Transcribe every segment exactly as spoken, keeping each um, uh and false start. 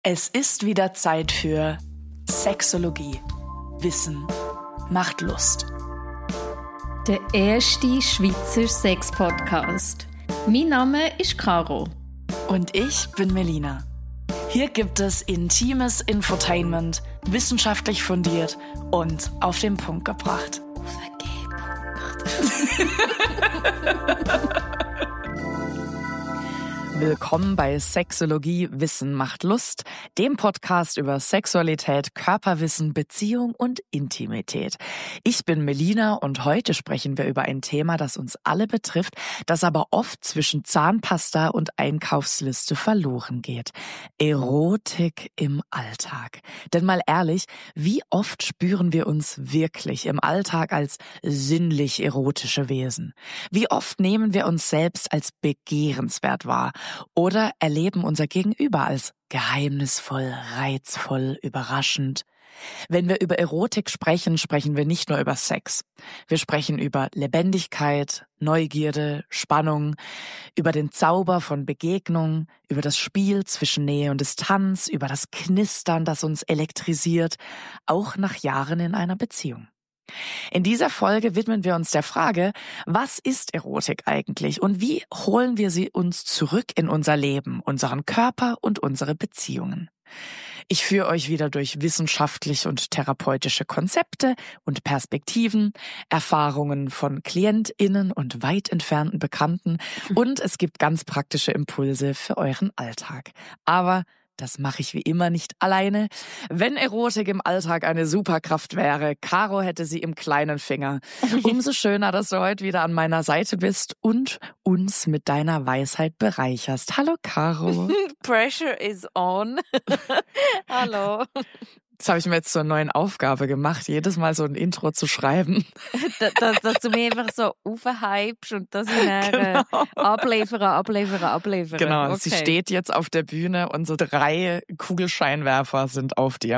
Es ist wieder Zeit für Sexologie. Wissen macht Lust. Der erste Schweizer Sex-Podcast. Mein Name ist Caro. Und ich bin Melina. Hier gibt es intimes Infotainment, wissenschaftlich fundiert und auf den Punkt gebracht. Auf den G-Punkt. Willkommen bei Sexologie Wissen macht Lust, dem Podcast über Sexualität, Körperwissen, Beziehung und Intimität. Ich bin Melina und heute sprechen wir über ein Thema, das uns alle betrifft, das aber oft zwischen Zahnpasta und Einkaufsliste verloren geht. Erotik im Alltag. Denn mal ehrlich, wie oft spüren wir uns wirklich im Alltag als sinnlich erotische Wesen? Wie oft nehmen wir uns selbst als begehrenswert wahr? Oder erleben unser Gegenüber als geheimnisvoll, reizvoll, überraschend. Wenn wir über Erotik sprechen, sprechen wir nicht nur über Sex. Wir sprechen über Lebendigkeit, Neugierde, Spannung, über den Zauber von Begegnung, über das Spiel zwischen Nähe und Distanz, über das Knistern, das uns elektrisiert, auch nach Jahren in einer Beziehung. In dieser Folge widmen wir uns der Frage, was ist Erotik eigentlich und wie holen wir sie uns zurück in unser Leben, unseren Körper und unsere Beziehungen. Ich führe euch wieder durch wissenschaftliche und therapeutische Konzepte und Perspektiven, Erfahrungen von KlientInnen und weit entfernten Bekannten und es gibt ganz praktische Impulse für euren Alltag. Aber das mache ich wie immer nicht alleine. Wenn Erotik im Alltag eine Superkraft wäre, Caro hätte sie im kleinen Finger. Umso schöner, dass du heute wieder an meiner Seite bist und uns mit deiner Weisheit bereicherst. Hallo Caro. Pressure is on. Hallo. Das habe ich mir jetzt zur neuen Aufgabe gemacht, jedes Mal so ein Intro zu schreiben. dass, dass, dass du mich einfach so aufhypst und dass ich dann Genau. abliefere, abliefere, abliefere. Genau, okay. Sie steht jetzt auf der Bühne und so drei Kugelscheinwerfer sind auf dir.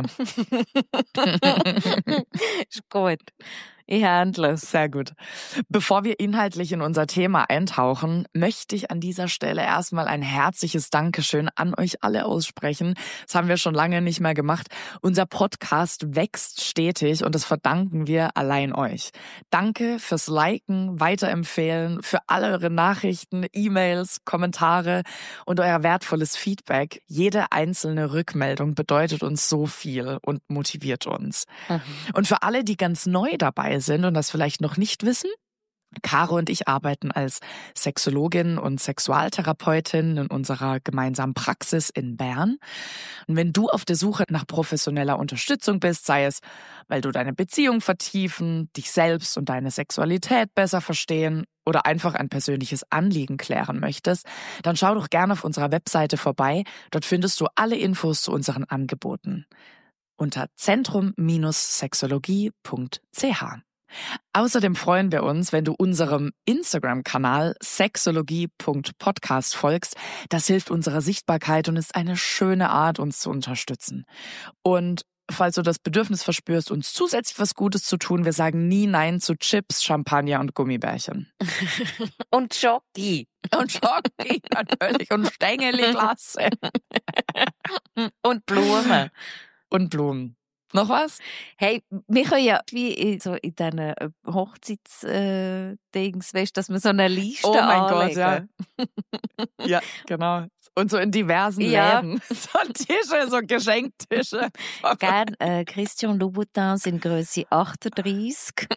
Ist gut. Ich handle es. Sehr gut. Bevor wir inhaltlich in unser Thema eintauchen, möchte ich an dieser Stelle erstmal ein herzliches Dankeschön an euch alle aussprechen. Das haben wir schon lange nicht mehr gemacht. Unser Podcast wächst stetig und das verdanken wir allein euch. Danke fürs Liken, Weiterempfehlen, für alle eure Nachrichten, E-Mails, Kommentare und euer wertvolles Feedback. Jede einzelne Rückmeldung bedeutet uns so viel und motiviert uns. Mhm. Und für alle, die ganz neu dabei sind und das vielleicht noch nicht wissen, Caro und ich arbeiten als Sexologin und Sexualtherapeutin in unserer gemeinsamen Praxis in Bern. Und wenn du auf der Suche nach professioneller Unterstützung bist, sei es, weil du deine Beziehung vertiefen, dich selbst und deine Sexualität besser verstehen oder einfach ein persönliches Anliegen klären möchtest, dann schau doch gerne auf unserer Webseite vorbei. Dort findest du alle Infos zu unseren Angeboten unter zentrum Bindestrich sexologie Punkt c h. Außerdem freuen wir uns, wenn du unserem Instagram-Kanal sexologie Punkt podcast folgst. Das hilft unserer Sichtbarkeit und ist eine schöne Art, uns zu unterstützen. Und falls du das Bedürfnis verspürst, uns zusätzlich was Gutes zu tun, wir sagen nie Nein zu Chips, Champagner und Gummibärchen. Und Schoki. Und Schoki, natürlich. Und Stängeli-Klasse. Und Blumen. Und Blumen. Noch was? Hey, wir können ja wie in, so in diesen Hochzeits-Dings, äh, weißt, dass wir so eine Liste Oh mein anlegen. Gott, ja. Ja, genau. Und so in diversen Ja. Läden. So Tische, so Geschenktische. Gern äh, Christian Louboutins in Größe achtunddreißig.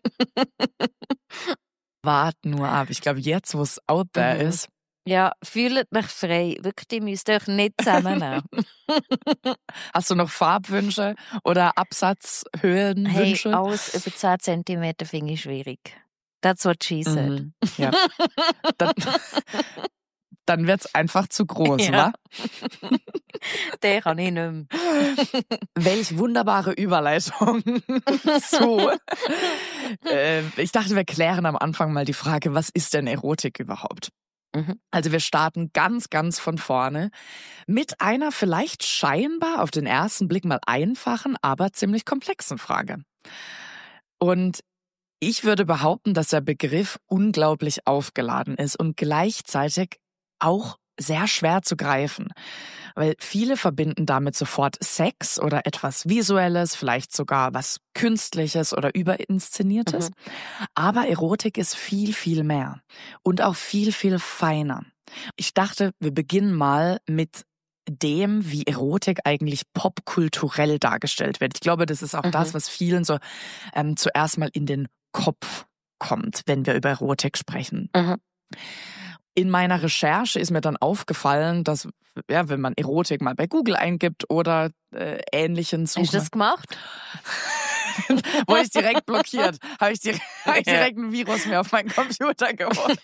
Wart nur ab. Ich glaube, jetzt, wo es out there Mhm. ist. Ja, fühlt mich frei. Wirklich, ihr müsst euch nicht zusammennehmen. Hast du noch Farbwünsche oder Absatzhöhenwünsche? Hey, alles über zehn Zentimeter finde ich schwierig. That's what she said. Mhm. Ja. Dann, dann wird es einfach zu groß, Ja. wa? Den kann ich nicht mehr. Welch wunderbare Überleitung zu. äh, ich dachte, wir klären am Anfang mal die Frage, was ist denn Erotik überhaupt? Mhm. Also wir starten ganz, ganz von vorne mit einer vielleicht scheinbar auf den ersten Blick mal einfachen, aber ziemlich komplexen Frage. Und ich würde behaupten, dass der Begriff unglaublich aufgeladen ist und gleichzeitig auch sehr schwer zu greifen, weil viele verbinden damit sofort Sex oder etwas Visuelles, vielleicht sogar was Künstliches oder Überinszeniertes. Mhm. Aber Erotik ist viel, viel mehr und auch viel, viel feiner. Ich dachte, wir beginnen mal mit dem, wie Erotik eigentlich popkulturell dargestellt wird. Ich glaube, das ist auch mhm. das, was vielen so ähm, zuerst mal in den Kopf kommt, wenn wir über Erotik sprechen. Mhm. In meiner Recherche ist mir dann aufgefallen, dass, ja, wenn man Erotik mal bei Google eingibt oder äh, ähnlichen Suchen... Hast du das gemacht? Wurde ich direkt blockiert. Habe ich, direkt, hab ich direkt ein Virus mir auf meinen Computer geholt.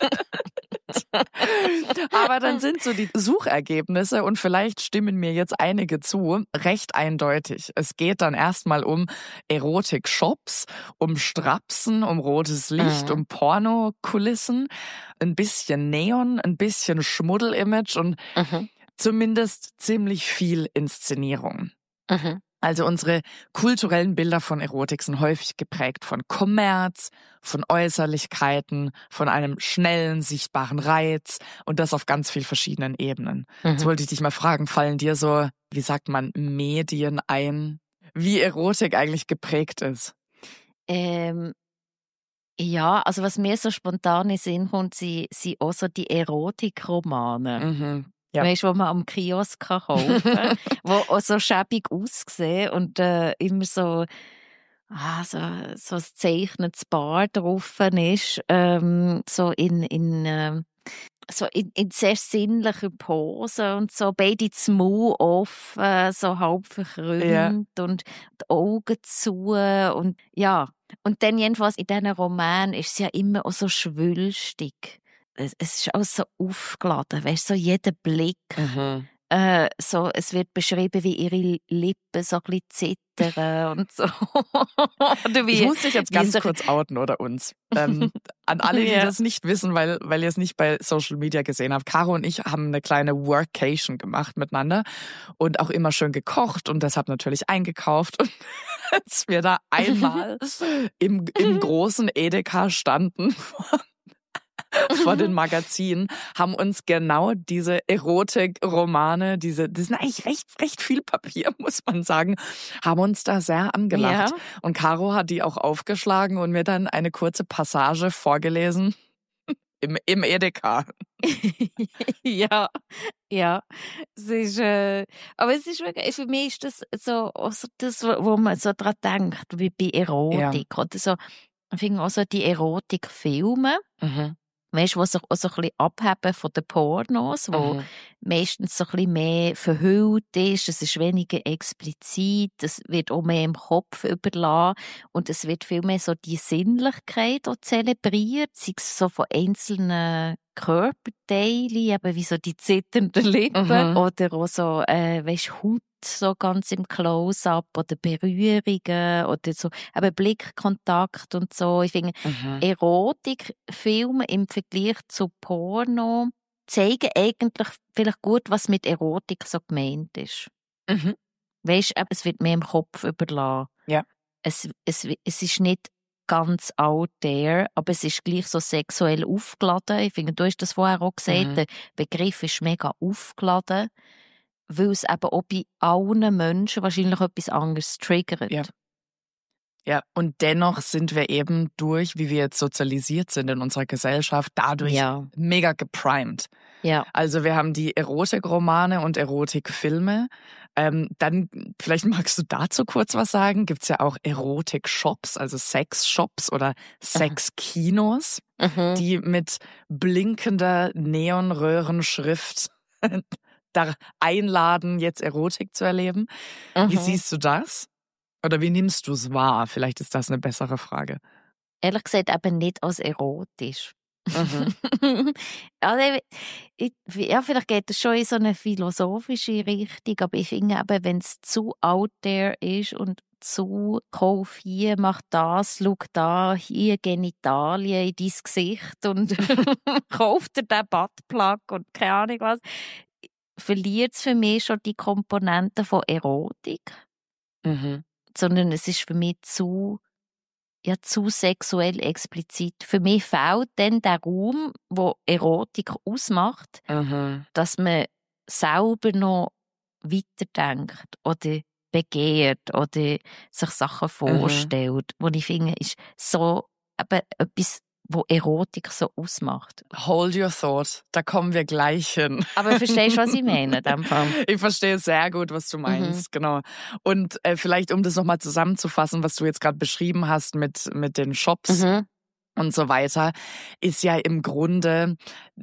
Aber dann sind so die Suchergebnisse, und vielleicht stimmen mir jetzt einige zu, recht eindeutig. Es geht dann erstmal um Erotik-Shops, um Strapsen, um rotes Licht, mhm. um Pornokulissen, ein bisschen Neon, ein bisschen Schmuddel-Image und mhm. zumindest ziemlich viel Inszenierung. Mhm. Also unsere kulturellen Bilder von Erotik sind häufig geprägt von Kommerz, von Äußerlichkeiten, von einem schnellen, sichtbaren Reiz, und das auf ganz vielen verschiedenen Ebenen. Mhm. Jetzt wollte ich dich mal fragen, fallen dir so, wie sagt man, Medien ein, wie Erotik eigentlich geprägt ist? Ähm, ja, also was mir so spontan in den Sinn kommt, sind, sind auch so die Erotikromane. Mhm. Ja. Weißt du, wo man am Kiosk kaufen kann, die auch so schäbig aussehen und äh, immer so, ah, so, so ein gezeichnetes Paar drauf ist, ähm, so in, in, äh, so in, in sehr sinnlichen Posen und so, beide zu Mund offen, so halb verkrümmt ja. und die Augen zu und ja. Und dann jedenfalls in diesen Romanen ist es ja immer auch so schwülstig. Es ist auch so aufgeladen, weißt du, so jeder Blick. Mhm. Äh, so, es wird beschrieben, wie ihre Lippen so ein bisschen zittern und so. Oder wie, ich muss dich jetzt ganz so kurz outen, oder uns. Ähm, an alle, die ja. das nicht wissen, weil, weil ihr es nicht bei Social Media gesehen habt. Caro und ich haben eine kleine Workation gemacht miteinander und auch immer schön gekocht und deshalb natürlich eingekauft. Und als wir da einmal im, im großen Edeka standen, vor den Magazinen, haben uns genau diese Erotik-Romane, diese, das sind eigentlich recht, recht viel Papier, muss man sagen, haben uns da sehr angelacht. Ja. Und Caro hat die auch aufgeschlagen und mir dann eine kurze Passage vorgelesen im, im Edeka. ja, ja. Es ist, äh, aber es ist wirklich, für mich ist das so, also das, wo man so dran denkt, wie bei Erotik. Ja. Oder so, ich finde auch so die Erotikfilme. Mhm. Weißt du, die sich auch so ein bisschen abheben von den Pornos, wo mhm. meistens so ein bisschen mehr verhüllt ist, es ist weniger explizit, es wird auch mehr im Kopf überlassen und es wird viel mehr so die Sinnlichkeit auch zelebriert, sei es so von einzelnen Körperteilen, eben wie so die zitternden Lippen mhm. oder auch so, äh, weißt du, Haut so ganz im Close-up oder Berührungen oder so, eben Blickkontakt und so. Ich finde, mhm. Erotikfilme im Vergleich zu Porno zeigen eigentlich vielleicht gut, was mit Erotik so gemeint ist. Mhm. Weißt du, es wird mehr im Kopf überlassen. Ja. Es, es, es ist nicht ganz out there, aber es ist gleich so sexuell aufgeladen. Ich finde, du hast das vorher auch gesagt, mhm. der Begriff ist mega aufgeladen, weil es eben auch bei allen Menschen wahrscheinlich etwas anderes triggert. Ja. Ja, und dennoch sind wir eben durch, wie wir jetzt sozialisiert sind in unserer Gesellschaft, dadurch ja. mega geprimed. Ja. Also wir haben die Erotikromane und Erotikfilme. Ähm, dann, vielleicht magst du dazu kurz was sagen, gibt's ja auch Erotik-Shops, also Sex-Shops oder Sex-Kinos, mhm. die mit blinkender Neonröhrenschrift da einladen, jetzt Erotik zu erleben. Mhm. Wie siehst du das? Oder wie nimmst du es wahr? Vielleicht ist das eine bessere Frage. Ehrlich gesagt eben nicht als erotisch. Mhm. also, ich, ja, vielleicht geht es schon in so eine philosophische Richtung, aber ich finde eben, wenn es zu out there ist und zu Kauf hier, mach das, schau da, hier Genitalien in dein Gesicht und kauf dir den Buttplug und keine Ahnung was, verliert es für mich schon die Komponente von Erotik. Mhm. Sondern es ist für mich zu ja zu sexuell explizit. Für mich fehlt dann der Raum, wo Erotik ausmacht, Mhm. dass man selber noch weiterdenkt oder begehrt oder sich Sachen vorstellt, mhm. wo ich finde, ist so eben etwas, wo Erotik so ausmacht. Hold your thought, da kommen wir gleich hin. Aber verstehst du, was ich meine? Ich verstehe sehr gut, was du meinst, mhm. genau. Und äh, vielleicht, um das nochmal zusammenzufassen, was du jetzt gerade beschrieben hast mit, mit den Shops mhm. und so weiter, ist ja im Grunde,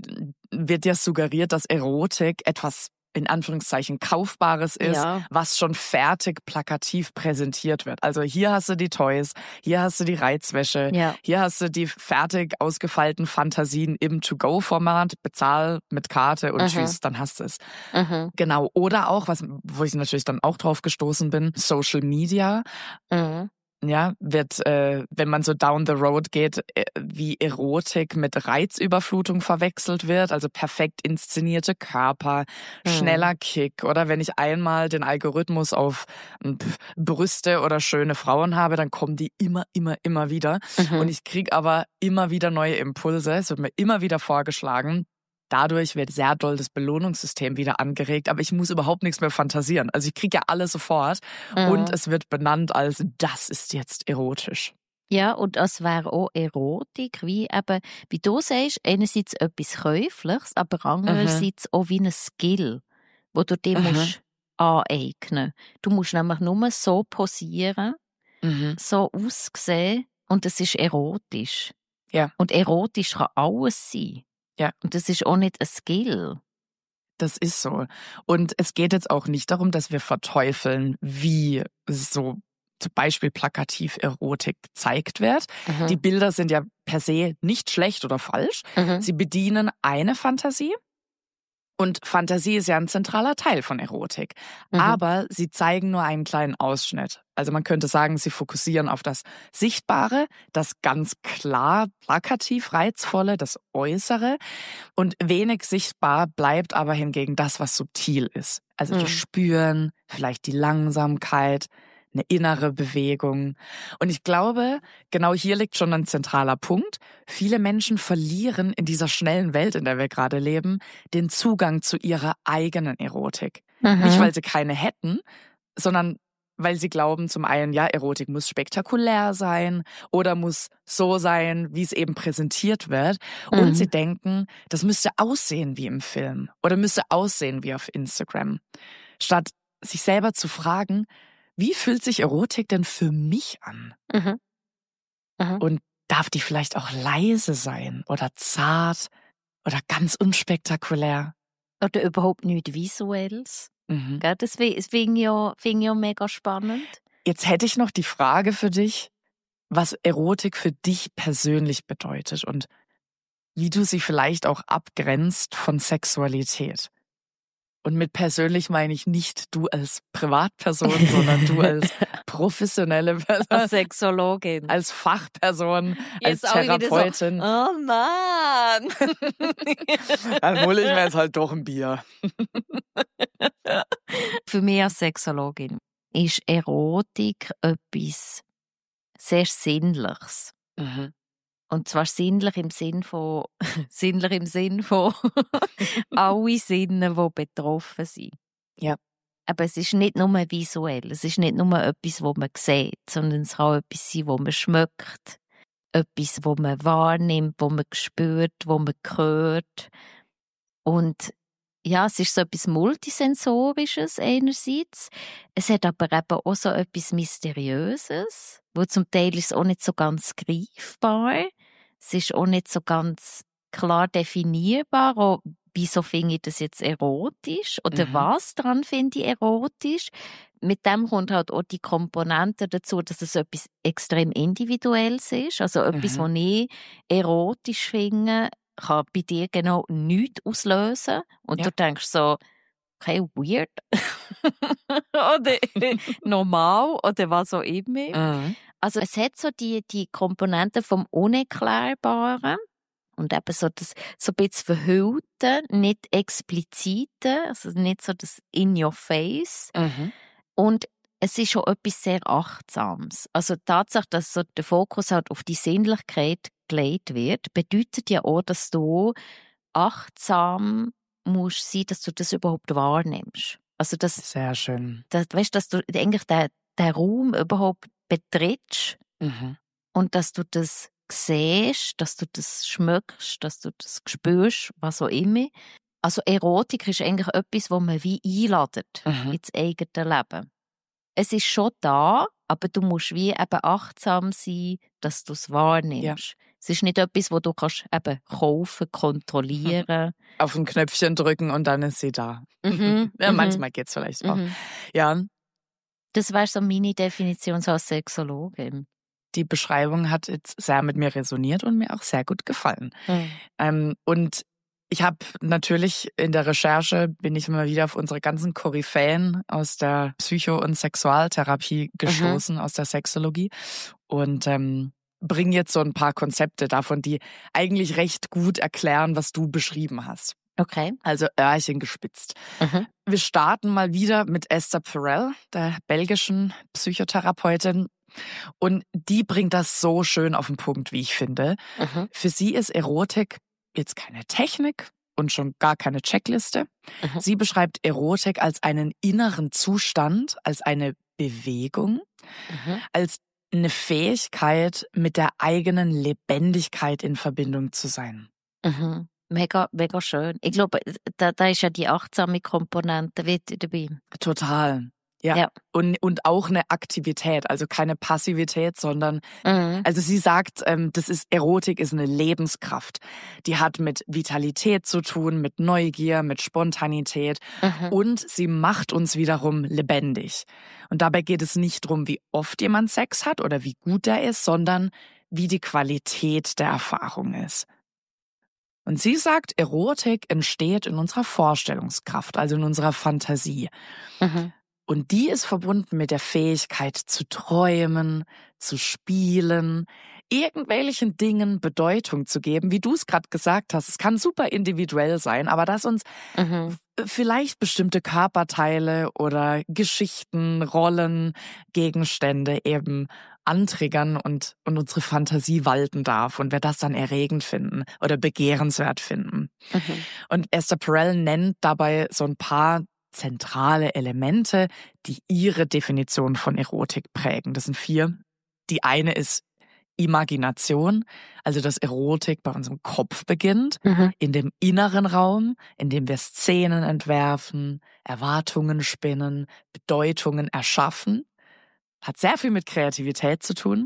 wird ja suggeriert, dass Erotik etwas in Anführungszeichen Kaufbares ist, ja. was schon fertig plakativ präsentiert wird. Also hier hast du die Toys, hier hast du die Reizwäsche, ja. hier hast du die fertig ausgefeilten Fantasien im To-Go-Format, bezahl mit Karte und mhm. tschüss, dann hast du es. Mhm. Genau. Oder auch, was, wo ich natürlich dann auch drauf gestoßen bin, Social Media. Mhm. Ja, wird, äh, wenn man so down the road geht, äh, wie Erotik mit Reizüberflutung verwechselt wird, also perfekt inszenierte Körper, mhm. schneller Kick, oder wenn ich einmal den Algorithmus auf pf, Brüste oder schöne Frauen habe, dann kommen die immer, immer, immer wieder. Mhm. Und ich krieg aber immer wieder neue Impulse, es wird mir immer wieder vorgeschlagen. Dadurch wird sehr doll das Belohnungssystem wieder angeregt, aber ich muss überhaupt nichts mehr fantasieren. Also ich kriege ja alles sofort mhm. und es wird benannt als, das ist jetzt erotisch. Ja, und es wäre auch Erotik, wie eben, wie du sagst, einerseits etwas Käufliches, aber andererseits mhm. auch wie ein Skill, wo du dir mhm. musst aneignen. Du musst nämlich nur so posieren, mhm. so aussehen und es ist erotisch. Ja. Und erotisch kann alles sein. Ja. Und das ist auch nicht ein Skill. Das ist so. Und es geht jetzt auch nicht darum, dass wir verteufeln, wie so zum Beispiel plakativ Erotik gezeigt wird. Mhm. Die Bilder sind ja per se nicht schlecht oder falsch. Mhm. Sie bedienen eine Fantasie. Und Fantasie ist ja ein zentraler Teil von Erotik. Mhm. Aber sie zeigen nur einen kleinen Ausschnitt. Also man könnte sagen, sie fokussieren auf das Sichtbare, das ganz klar plakativ Reizvolle, das Äußere. Und wenig sichtbar bleibt aber hingegen das, was subtil ist. Also mhm. die Spüren, vielleicht die Langsamkeit, eine innere Bewegung. Und ich glaube, genau hier liegt schon ein zentraler Punkt. Viele Menschen verlieren in dieser schnellen Welt, in der wir gerade leben, den Zugang zu ihrer eigenen Erotik. Mhm. Nicht, weil sie keine hätten, sondern weil sie glauben, zum einen, ja, Erotik muss spektakulär sein oder muss so sein, wie es eben präsentiert wird. Mhm. Und sie denken, das müsste aussehen wie im Film oder müsste aussehen wie auf Instagram. Statt sich selber zu fragen, wie fühlt sich Erotik denn für mich an? Mhm. Mhm. Und darf die vielleicht auch leise sein oder zart oder ganz unspektakulär? Oder überhaupt nichts Visuelles? Mhm. Gell, das finde ich ja, find ja mega spannend. Jetzt hätte ich noch die Frage für dich, was Erotik für dich persönlich bedeutet und wie du sie vielleicht auch abgrenzt von Sexualität. Und mit persönlich meine ich nicht du als Privatperson, sondern du als professionelle Person. Als Sexologin. Als Fachperson, jetzt als Therapeutin. So, oh Mann! Dann hole ich mir jetzt halt doch ein Bier. Für mich als Sexologin ist Erotik etwas sehr Sinnliches. Mhm. Und zwar sinnlich im Sinn von, sinnlich im Sinn von alle Sinne, die betroffen sind. Ja. Aber es ist nicht nur visuell, es ist nicht nur etwas, was man sieht, sondern es kann etwas sein, was man schmeckt, etwas, was man wahrnimmt, was man spürt, was man hört. Und ja, es ist so etwas Multisensorisches einerseits. Es hat aber eben auch so etwas Mysteriöses, wo zum Teil ist es auch nicht so ganz greifbar. Es ist auch nicht so ganz klar definierbar, auch, wieso finde ich das jetzt erotisch oder mhm. was daran finde ich erotisch. Mit dem kommt halt auch die Komponente dazu, dass es etwas extrem Individuelles ist. Also etwas, mhm. was ich erotisch finde, kann bei dir genau nichts auslösen. Und ja. du denkst so, okay, weird. oder normal oder was auch immer. Mhm. Also es hat so die, die Komponenten vom Unerklärbaren und eben so das so ein bisschen Verhüllte, nicht Explizite, also nicht so das in your face. Mhm. Und es ist schon etwas sehr Achtsames. Also die Tatsache, dass so der Fokus halt auf die Sinnlichkeit gelegt wird, bedeutet ja auch, dass du achtsam musst sein, dass du das überhaupt wahrnimmst. Also das, sehr schön. Das, weißt, dass du eigentlich den, den Raum überhaupt betrittst Mhm. und dass du das siehst, dass du das schmeckst, dass du das spürst, was auch immer. Also Erotik ist eigentlich etwas, wo man wie einladet Mhm. ins eigene Leben. Es ist schon da, aber du musst wie eben achtsam sein, dass du es wahrnimmst. Ja. Es ist nicht etwas, wo du kannst eben kaufen, kontrollieren. Auf ein Knöpfchen drücken und dann ist sie da. Mhm, ja, manchmal geht's vielleicht auch. Mhm. Ja. Das wäre so meine Definition so als Sexologin. Die Beschreibung hat jetzt sehr mit mir resoniert und mir auch sehr gut gefallen. Mhm. Ähm, und ich habe natürlich in der Recherche, bin ich immer wieder auf unsere ganzen Koryphäen aus der Psycho- und Sexualtherapie gestoßen, mhm. aus der Sexologie. Und ähm, bringe jetzt so ein paar Konzepte davon, die eigentlich recht gut erklären, was du beschrieben hast. Okay. Also Öhrchen gespitzt. Mhm. Wir starten mal wieder mit Esther Perel, der belgischen Psychotherapeutin. Und die bringt das so schön auf den Punkt, wie ich finde. Mhm. Für sie ist Erotik jetzt keine Technik und schon gar keine Checkliste. Mhm. Sie beschreibt Erotik als einen inneren Zustand, als eine Bewegung, mhm. als eine Fähigkeit, mit der eigenen Lebendigkeit in Verbindung zu sein. Mhm. Mega, mega schön. Ich glaube, da, da ist ja die achtsame Komponente wieder dabei. Total. Ja. ja. Und, und auch eine Aktivität, also keine Passivität, sondern, mhm. also sie sagt, ähm, das ist, Erotik ist eine Lebenskraft. Die hat mit Vitalität zu tun, mit Neugier, mit Spontanität, mhm. und sie macht uns wiederum lebendig. Und dabei geht es nicht darum, wie oft jemand Sex hat oder wie gut er ist, sondern wie die Qualität der Erfahrung ist. Und sie sagt, Erotik entsteht in unserer Vorstellungskraft, also in unserer Fantasie. Mhm. Und die ist verbunden mit der Fähigkeit zu träumen, zu spielen, irgendwelchen Dingen Bedeutung zu geben, wie du es gerade gesagt hast. Es kann super individuell sein, aber dass uns mhm. vielleicht bestimmte Körperteile oder Geschichten, Rollen, Gegenstände eben antriggern und, und unsere Fantasie walten darf und wir das dann erregend finden oder begehrenswert finden. Mhm. Und Esther Perel nennt dabei so ein paar zentrale Elemente, die ihre Definition von Erotik prägen. Das sind vier. Die eine ist Imagination, also dass Erotik bei unserem Kopf beginnt, mhm. in dem inneren Raum, in dem wir Szenen entwerfen, Erwartungen spinnen, Bedeutungen erschaffen. Hat sehr viel mit Kreativität zu tun.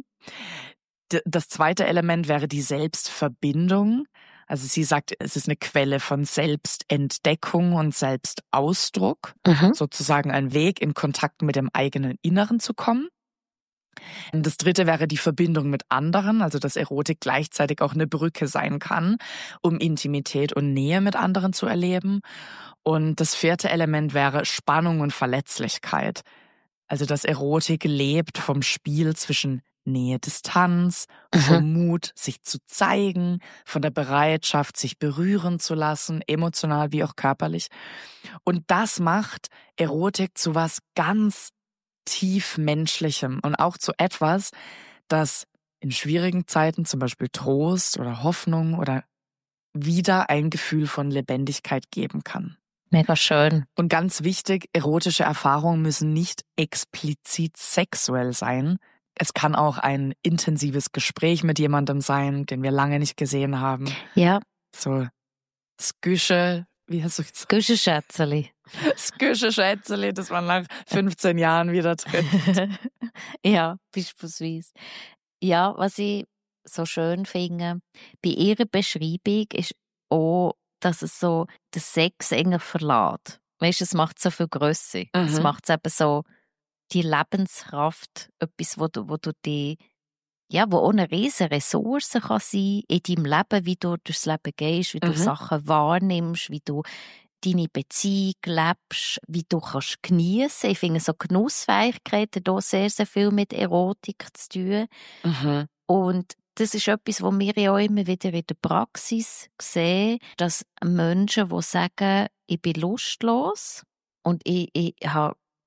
Das zweite Element wäre die Selbstverbindung. Also sie sagt, es ist eine Quelle von Selbstentdeckung und Selbstausdruck, mhm. sozusagen ein Weg, in Kontakt mit dem eigenen Inneren zu kommen. Und das dritte wäre die Verbindung mit anderen, also dass Erotik gleichzeitig auch eine Brücke sein kann, um Intimität und Nähe mit anderen zu erleben. Und das vierte Element wäre Spannung und Verletzlichkeit. Also dass Erotik lebt vom Spiel zwischen Nähe, Distanz, mhm. vom Mut, sich zu zeigen, von der Bereitschaft, sich berühren zu lassen, emotional wie auch körperlich. Und das macht Erotik zu was ganz tief Menschlichem und auch zu etwas, das in schwierigen Zeiten, zum Beispiel Trost oder Hoffnung oder wieder ein Gefühl von Lebendigkeit geben kann. Mega schön. Und ganz wichtig, erotische Erfahrungen müssen nicht explizit sexuell sein. Es kann auch ein intensives Gespräch mit jemandem sein, den wir lange nicht gesehen haben. Ja. So Sküsche, wie hast du gesagt? Sküsche-Schätzeli. Sküsche-Schätzeli, das man nach fünfzehn Jahren wieder trifft. Ja, beispielsweise. Ja, was ich so schön finde, bei ihrer Beschreibung ist auch, dass es so den Sex enger verlässt. Weißt du, es macht so viel Grösse. Mhm. Es macht eben so die Lebenskraft, etwas, wo du, wo du die, ja, wo auch eine riesige Ressource kann sein in deinem Leben, wie du durchs Leben gehst, wie du mhm. Sachen wahrnimmst, wie du deine Beziehung lebst, wie du kannst geniessen. Ich finde, so Genussfähigkeit hat auch sehr, sehr viel mit Erotik zu tun. Mhm. Und das ist etwas, was wir ja auch immer wieder in der Praxis sehen, dass Menschen, die sagen, ich bin lustlos und ich, ich habe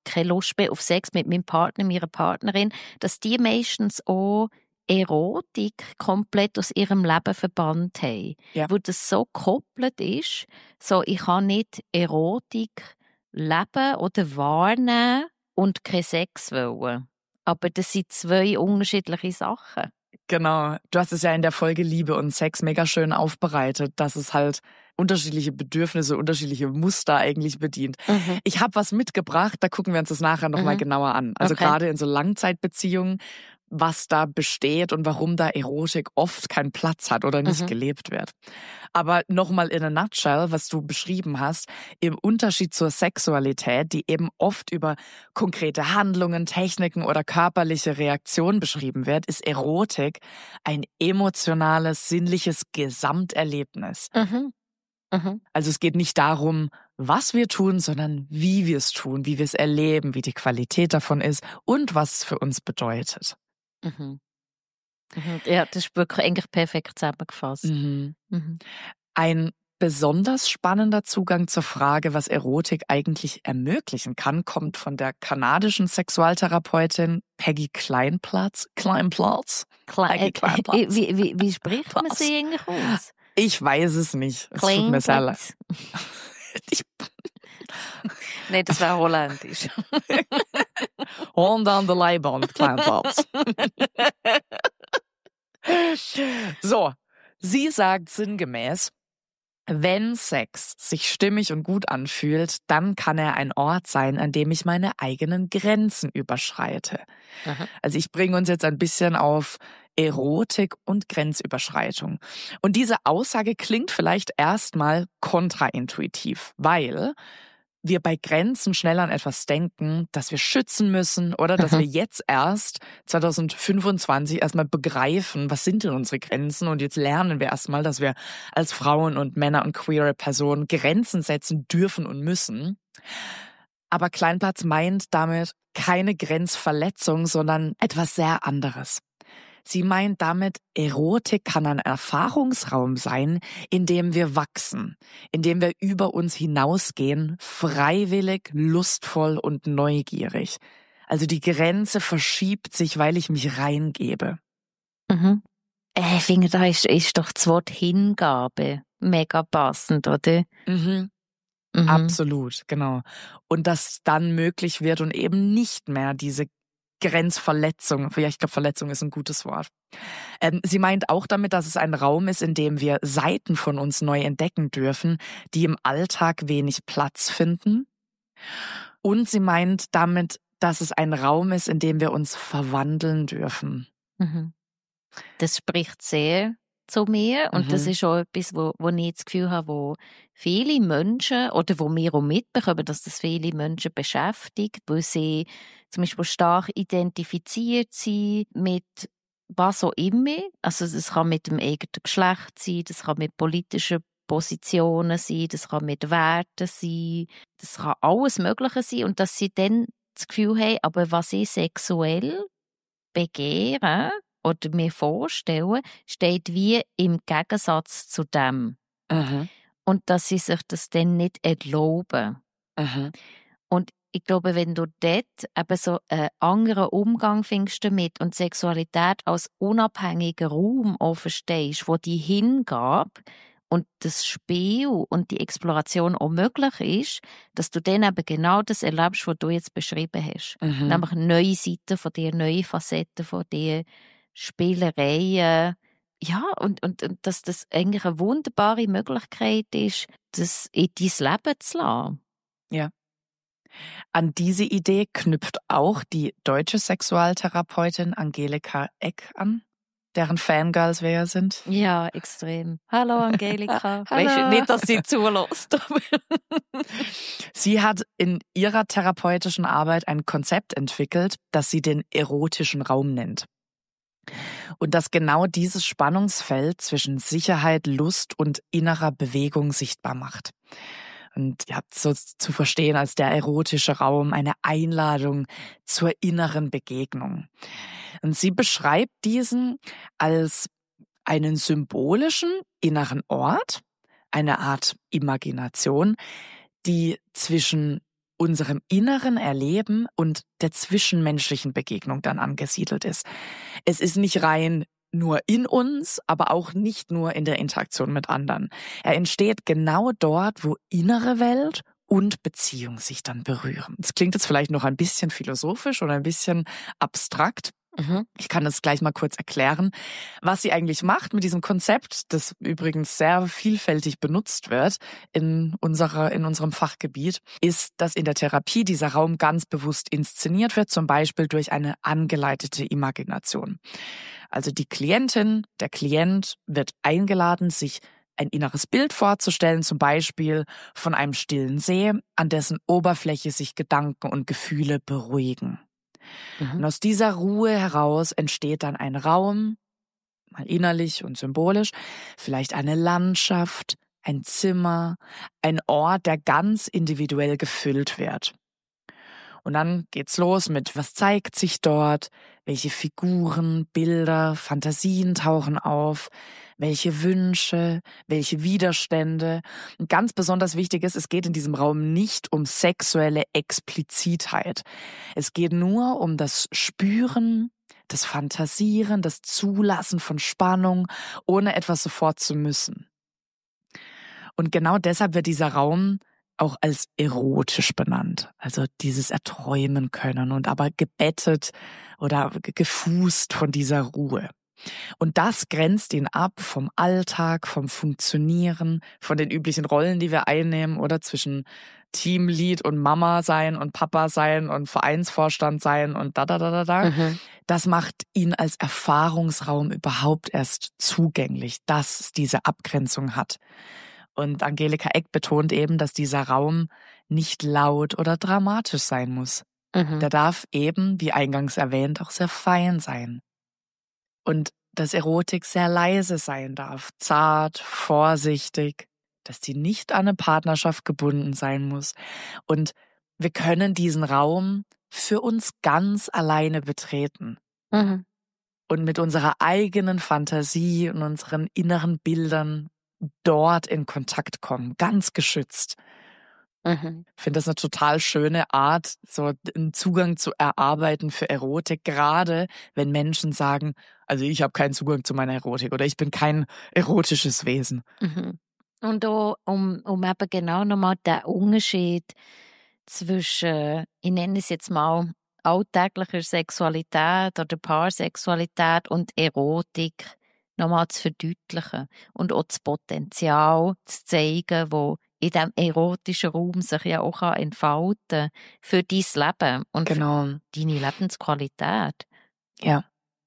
keine Lust mehr auf Sex mit meinem Partner, meiner Partnerin, dass die meistens auch Erotik komplett aus ihrem Leben verbannt haben. Ja. Wo das so gekoppelt ist, so ich kann nicht Erotik leben oder wahrnehmen und keinen Sex wollen. Aber das sind zwei unterschiedliche Sachen. Genau. Du hast es ja in der Folge Liebe und Sex mega schön aufbereitet, dass es halt unterschiedliche Bedürfnisse, unterschiedliche Muster eigentlich bedient. Mhm. Ich habe was mitgebracht, da gucken wir uns das nachher nochmal Mhm. genauer an. Also Okay. gerade in so Langzeitbeziehungen, was da besteht und warum da Erotik oft keinen Platz hat oder nicht Mhm. gelebt wird. Aber nochmal in a nutshell, was du beschrieben hast, im Unterschied zur Sexualität, die eben oft über konkrete Handlungen, Techniken oder körperliche Reaktionen beschrieben wird, ist Erotik ein emotionales, sinnliches Gesamterlebnis. Mhm. Mhm. Also es geht nicht darum, was wir tun, sondern wie wir es tun, wie wir es erleben, wie die Qualität davon ist und was es für uns bedeutet. Mhm. Mhm. Ja, das ist wirklich eigentlich perfekt zusammengefasst. Mhm. Mhm. Ein besonders spannender Zugang zur Frage, was Erotik eigentlich ermöglichen kann, kommt von der kanadischen Sexualtherapeutin Peggy Kleinplatz. Kleinplatz? Peggy Klein, Kleinplatz. äh, wie, wie, wie spricht man Platz. sie eigentlich aus? Ich weiß es nicht. Es tut mir sehr leid. Kleinplatz. Ich Nein, das wäre holländisch. Horn an der Leiband, Kleinplatz. So, sie sagt sinngemäß, wenn Sex sich stimmig und gut anfühlt, dann kann er ein Ort sein, an dem ich meine eigenen Grenzen überschreite. Aha. Also ich bringe uns jetzt ein bisschen auf Erotik und Grenzüberschreitung. Und diese Aussage klingt vielleicht erstmal kontraintuitiv, weil wir bei Grenzen schnell an etwas denken, das wir schützen müssen oder dass Mhm. wir jetzt erst zwanzig fünfundzwanzig erstmal begreifen, was sind denn unsere Grenzen, und jetzt lernen wir erstmal, dass wir als Frauen und Männer und queere Personen Grenzen setzen dürfen und müssen. Aber Kleinplatz meint damit keine Grenzverletzung, sondern etwas sehr anderes. Sie meint damit, Erotik kann ein Erfahrungsraum sein, in dem wir wachsen, in dem wir über uns hinausgehen, freiwillig, lustvoll und neugierig. Also die Grenze verschiebt sich, weil ich mich reingebe. Mhm. Äh, Ich finde, da ist, ist doch das Wort Hingabe mega passend, oder? Mhm. Mhm. Absolut, genau. Und dass dann möglich wird und eben nicht mehr diese Grenzverletzung, ja, ich glaube, Verletzung ist ein gutes Wort. Ähm, sie meint auch damit, dass es ein Raum ist, in dem wir Seiten von uns neu entdecken dürfen, die im Alltag wenig Platz finden. Und sie meint damit, dass es ein Raum ist, in dem wir uns verwandeln dürfen. Mhm. Das spricht sehr zu mir und Mhm. das ist auch etwas, wo, wo ich das Gefühl habe, wo viele Menschen oder wo wir auch mitbekommen, dass das viele Menschen beschäftigt, weil sie zum Beispiel stark identifiziert sind mit was auch immer. Also das kann mit dem eigenen Geschlecht sein, das kann mit politischen Positionen sein, das kann mit Werten sein, das kann alles Mögliche sein und dass sie dann das Gefühl haben, aber was ich sexuell begehre oder mir vorstellen, steht wie im Gegensatz zu dem. Mhm. Und dass sie sich das dann nicht erlauben. Mhm. Und ich glaube, wenn du dort eben so einen anderen Umgang findest damit und Sexualität als unabhängiger Raum auch verstehst, wo die Hingabe und das Spiel und die Exploration auch möglich ist, dass du dann eben genau das erlebst, was du jetzt beschrieben hast. Mhm. Nämlich neue Seiten von dir, neue Facetten von dir, Spielereien. Ja, und, und, und dass das eigentlich eine wunderbare Möglichkeit ist, das in dein Leben zu lassen. Ja. An diese Idee knüpft auch die deutsche Sexualtherapeutin Angelika Eck an, deren Fangirls wir ja sind. Ja, extrem. Hallo Angelika. Hallo. Weißt du, nicht, dass sie zulässt. Sie hat in ihrer therapeutischen Arbeit ein Konzept entwickelt, das sie den erotischen Raum nennt. Und das genau dieses Spannungsfeld zwischen Sicherheit, Lust und innerer Bewegung sichtbar macht. Und ihr habt so zu verstehen als der erotische Raum, eine Einladung zur inneren Begegnung. Und sie beschreibt diesen als einen symbolischen inneren Ort, eine Art Imagination, die zwischen unserem inneren Erleben und der zwischenmenschlichen Begegnung dann angesiedelt ist. Es ist nicht rein nur in uns, aber auch nicht nur in der Interaktion mit anderen. Er entsteht genau dort, wo innere Welt und Beziehung sich dann berühren. Das klingt jetzt vielleicht noch ein bisschen philosophisch oder ein bisschen abstrakt. Mhm. Ich kann das gleich mal kurz erklären, was sie eigentlich macht mit diesem Konzept, das übrigens sehr vielfältig benutzt wird in unserer, in unserem Fachgebiet, ist, dass in der Therapie dieser Raum ganz bewusst inszeniert wird, zum Beispiel durch eine angeleitete Imagination. Also die Klientin, der Klient wird eingeladen, sich ein inneres Bild vorzustellen, zum Beispiel von einem stillen See, an dessen Oberfläche sich Gedanken und Gefühle beruhigen. Mhm. Und aus dieser Ruhe heraus entsteht dann ein Raum, mal innerlich und symbolisch, vielleicht eine Landschaft, ein Zimmer, ein Ort, der ganz individuell gefüllt wird. Und dann geht's los mit, was zeigt sich dort, welche Figuren, Bilder, Fantasien tauchen auf, welche Wünsche, welche Widerstände. Und ganz besonders wichtig ist, es geht in diesem Raum nicht um sexuelle Explizitheit. Es geht nur um das Spüren, das Fantasieren, das Zulassen von Spannung, ohne etwas sofort zu müssen. Und genau deshalb wird dieser Raum auch als erotisch benannt. Also dieses Erträumen können und aber gebettet oder gefußt von dieser Ruhe. Und das grenzt ihn ab vom Alltag, vom Funktionieren, von den üblichen Rollen, die wir einnehmen, oder zwischen Teamlead und Mama sein und Papa sein und Vereinsvorstand sein und da, da, da, da, da. Mhm. Das macht ihn als Erfahrungsraum überhaupt erst zugänglich, dass es diese Abgrenzung hat. Und Angelika Egg betont eben, dass dieser Raum nicht laut oder dramatisch sein muss. Mhm. Der darf eben, wie eingangs erwähnt, auch sehr fein sein. Und dass Erotik sehr leise sein darf, zart, vorsichtig, dass sie nicht an eine Partnerschaft gebunden sein muss. Und wir können diesen Raum für uns ganz alleine betreten. Mhm. Und mit unserer eigenen Fantasie und unseren inneren Bildern dort in Kontakt kommen, ganz geschützt. Mhm. Ich finde das eine total schöne Art, so einen Zugang zu erarbeiten für Erotik, gerade wenn Menschen sagen, also ich habe keinen Zugang zu meiner Erotik oder ich bin kein erotisches Wesen. Mhm. Und da, um, um eben genau nochmal den Unterschied zwischen, ich nenne es jetzt mal, alltäglicher Sexualität oder Paarsexualität und Erotik nochmal zu verdeutlichen und auch das Potenzial zu zeigen, wo in diesem erotischen Raum sich ja auch entfalten kann für dein Leben und Genau. für deine Lebensqualität. Ja.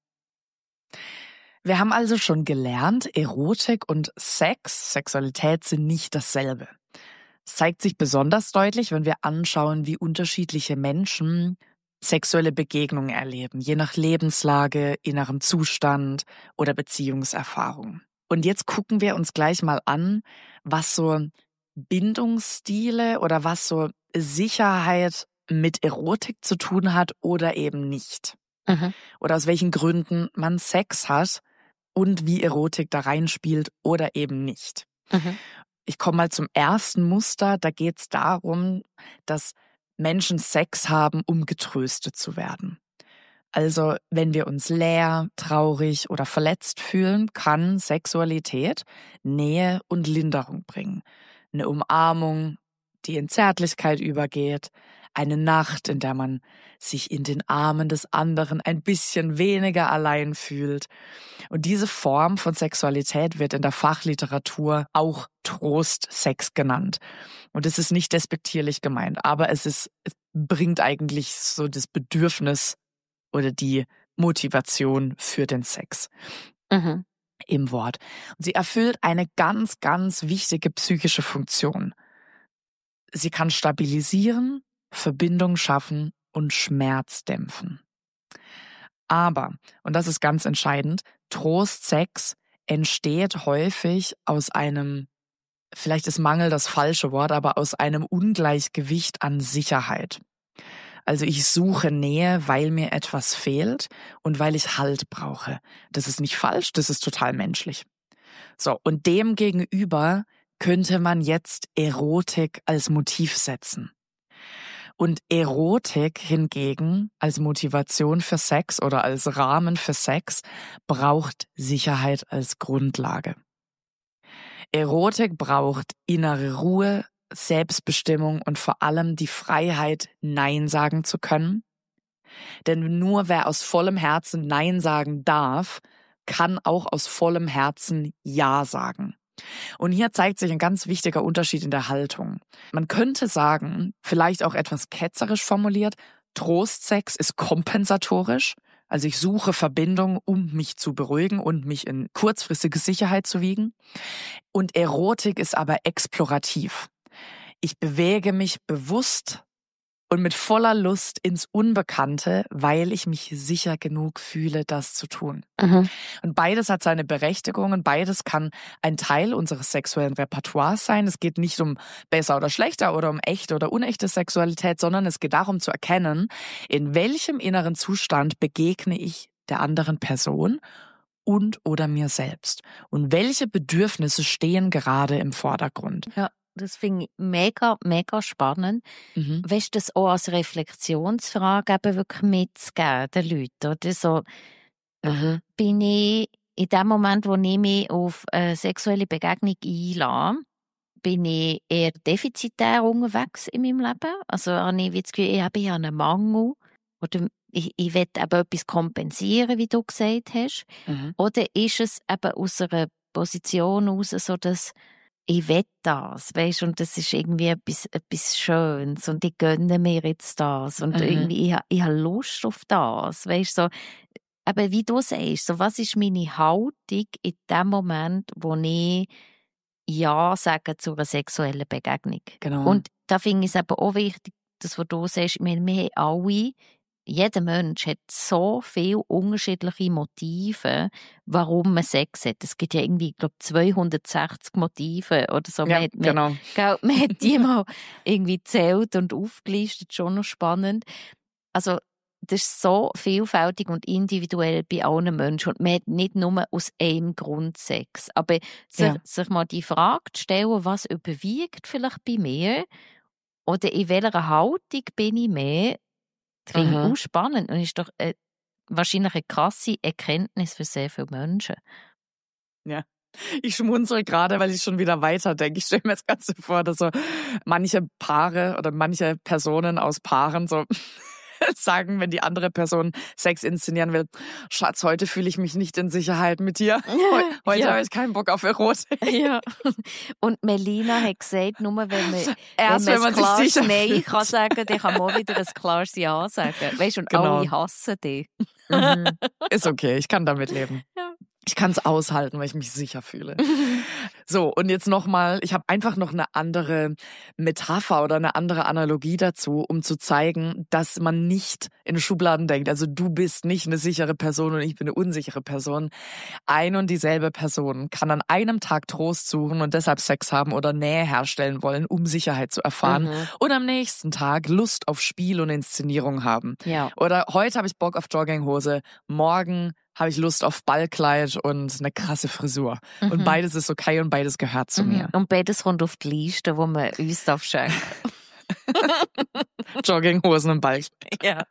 Wir haben also schon gelernt, Erotik und Sex, Sexualität sind nicht dasselbe. Es zeigt sich besonders deutlich, wenn wir anschauen, wie unterschiedliche Menschen sexuelle Begegnungen erleben, je nach Lebenslage, innerem Zustand oder Beziehungserfahrung. Und jetzt gucken wir uns gleich mal an, was so Bindungsstile oder was so Sicherheit mit Erotik zu tun hat oder eben nicht. Mhm. Oder aus welchen Gründen man Sex hat und wie Erotik da reinspielt oder eben nicht. Mhm. Ich komme mal zum ersten Muster. Da geht es darum, dass Menschen Sex haben, um getröstet zu werden. Also wenn wir uns leer, traurig oder verletzt fühlen, kann Sexualität Nähe und Linderung bringen. Eine Umarmung, die in Zärtlichkeit übergeht, eine Nacht, in der man sich in den Armen des anderen ein bisschen weniger allein fühlt. Und diese Form von Sexualität wird in der Fachliteratur auch Trostsex genannt. Und es ist nicht despektierlich gemeint, aber es ist, es bringt eigentlich so das Bedürfnis oder die Motivation für den Sex. Mhm. Im Wort. Und sie erfüllt eine ganz, ganz wichtige psychische Funktion. Sie kann stabilisieren, Verbindung schaffen und Schmerz dämpfen. Aber, und das ist ganz entscheidend, Trostsex entsteht häufig aus einem, vielleicht ist Mangel das falsche Wort, aber aus einem Ungleichgewicht an Sicherheit. Also ich suche Nähe, weil mir etwas fehlt und weil ich Halt brauche. Das ist nicht falsch, das ist total menschlich. So, und dem gegenüber könnte man jetzt Erotik als Motiv setzen. Und Erotik hingegen als Motivation für Sex oder als Rahmen für Sex braucht Sicherheit als Grundlage. Erotik braucht innere Ruhe, Selbstbestimmung und vor allem die Freiheit, Nein sagen zu können. Denn nur wer aus vollem Herzen Nein sagen darf, kann auch aus vollem Herzen Ja sagen. Und hier zeigt sich ein ganz wichtiger Unterschied in der Haltung. Man könnte sagen, vielleicht auch etwas ketzerisch formuliert, Trostsex ist kompensatorisch. Also ich suche Verbindung, um mich zu beruhigen und mich in kurzfristige Sicherheit zu wiegen. Und Erotik ist aber explorativ. Ich bewege mich bewusst und mit voller Lust ins Unbekannte, weil ich mich sicher genug fühle, das zu tun. Mhm. Und beides hat seine Berechtigung und beides kann ein Teil unseres sexuellen Repertoires sein. Es geht nicht um besser oder schlechter oder um echte oder unechte Sexualität, sondern es geht darum zu erkennen, in welchem inneren Zustand begegne ich der anderen Person und oder mir selbst. Und welche Bedürfnisse stehen gerade im Vordergrund. Ja. Das finde ich mega, mega spannend. Mhm. Weißt du, das auch als Reflexionsfrage eben wirklich mitzugeben den Leuten? Oder so, mhm. Bin ich in dem Moment, wo ich mich auf eine sexuelle Begegnung einlasse, bin ich eher defizitär unterwegs in meinem Leben? Also habe ich das Gefühl, ich habe ja einen Mangel oder ich, ich will eben etwas kompensieren, wie du gesagt hast. Mhm. Oder ist es eben aus einer Position heraus so, dass ich will das, weißt, und das ist irgendwie etwas, etwas Schönes und ich gönne mir jetzt das und mhm. irgendwie, ich, ich habe Lust auf das, weißt, so, aber wie du sagst, so, was ist meine Haltung in dem Moment, wo ich Ja sage zu einer sexuellen Begegnung. Genau. Und da finde ich es eben auch wichtig, das, was du sagst, ich meine, wir haben alle, jeder Mensch hat so viele unterschiedliche Motive, warum man Sex hat. Es gibt ja irgendwie, ich glaube, zweihundertsechzig Motive oder so. Ja, man, genau. Man, gell, man hat die mal irgendwie gezählt und aufgelistet, schon noch spannend. Also, das ist so vielfältig und individuell bei allen Menschen. Und man hat nicht nur aus einem Grund Sex. Aber sich, ja. sich mal die Frage zu stellen, was überwiegt vielleicht bei mir oder in welcher Haltung bin ich mehr, das finde ich auch spannend und ist doch äh, wahrscheinlich eine krasse Erkenntnis für sehr viele Menschen. Ja. Ich schmunzel gerade, weil ich schon wieder weiterdenke. Ich stelle mir das Ganze vor, dass so manche Paare oder manche Personen aus Paaren so sagen, wenn die andere Person Sex inszenieren will, Schatz, heute fühle ich mich nicht in Sicherheit mit dir. Heute ja. habe ich keinen Bock auf Erotik. Ja. Und Melina hat gesagt, nur wenn man, Erst, wenn wenn man ein klares sich sicher Nein kann sagen, dann kann man auch wieder ein klares Ja sagen. Weißt du, und genau. alle hassen dich. Mhm. Ist okay, ich kann damit leben. Ja. Ich kann es aushalten, weil ich mich sicher fühle. So, und jetzt nochmal, ich habe einfach noch eine andere Metapher oder eine andere Analogie dazu, um zu zeigen, dass man nicht in Schubladen denkt. Also du bist nicht eine sichere Person und ich bin eine unsichere Person. Ein und dieselbe Person kann an einem Tag Trost suchen und deshalb Sex haben oder Nähe herstellen wollen, um Sicherheit zu erfahren. Mhm. Und am nächsten Tag Lust auf Spiel und Inszenierung haben. Ja. Oder heute habe ich Bock auf Jogginghose, morgen habe ich Lust auf Ballkleid und eine krasse Frisur. Mhm. Und beides ist okay und beides gehört zu mhm. mir. Und beides kommt auf die Liste, wo man uns darf schenken. Jogginghosen und Ballkleid. Ja.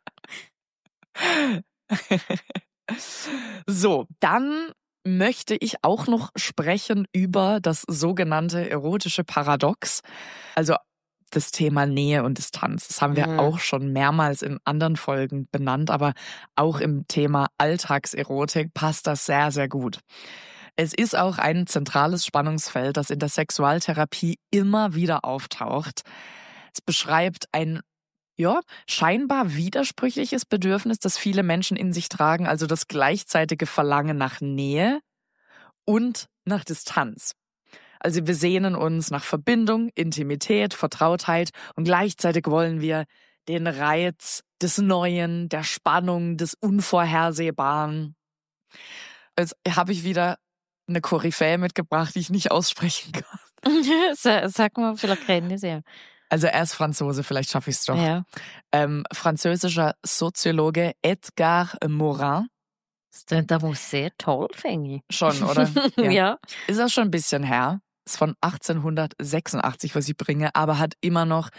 So, dann möchte ich auch noch sprechen über das sogenannte erotische Paradox. Also das Thema Nähe und Distanz. Das haben wir mhm. auch schon mehrmals in anderen Folgen benannt, aber auch im Thema Alltagserotik passt das sehr, sehr gut. Es ist auch ein zentrales Spannungsfeld, das in der Sexualtherapie immer wieder auftaucht. Es beschreibt ein ja, scheinbar widersprüchliches Bedürfnis, das viele Menschen in sich tragen, also das gleichzeitige Verlangen nach Nähe und nach Distanz. Also wir sehnen uns nach Verbindung, Intimität, Vertrautheit und gleichzeitig wollen wir den Reiz des Neuen, der Spannung, des Unvorhersehbaren. Jetzt habe ich wieder eine Koryphäe mitgebracht, die ich nicht aussprechen kann. Sag mal, vielleicht kennen Sie ja. Also er ist Franzose, vielleicht schaffe ich es doch. Ja. Ähm, französischer Soziologe Edgar Morin. Das klingt aber sehr toll, finde ich. Schon, oder? Ja. Ja. Ist auch schon ein bisschen her. Ist von achtzehnhundertsechsundachtzig, was ich bringe, aber hat immer noch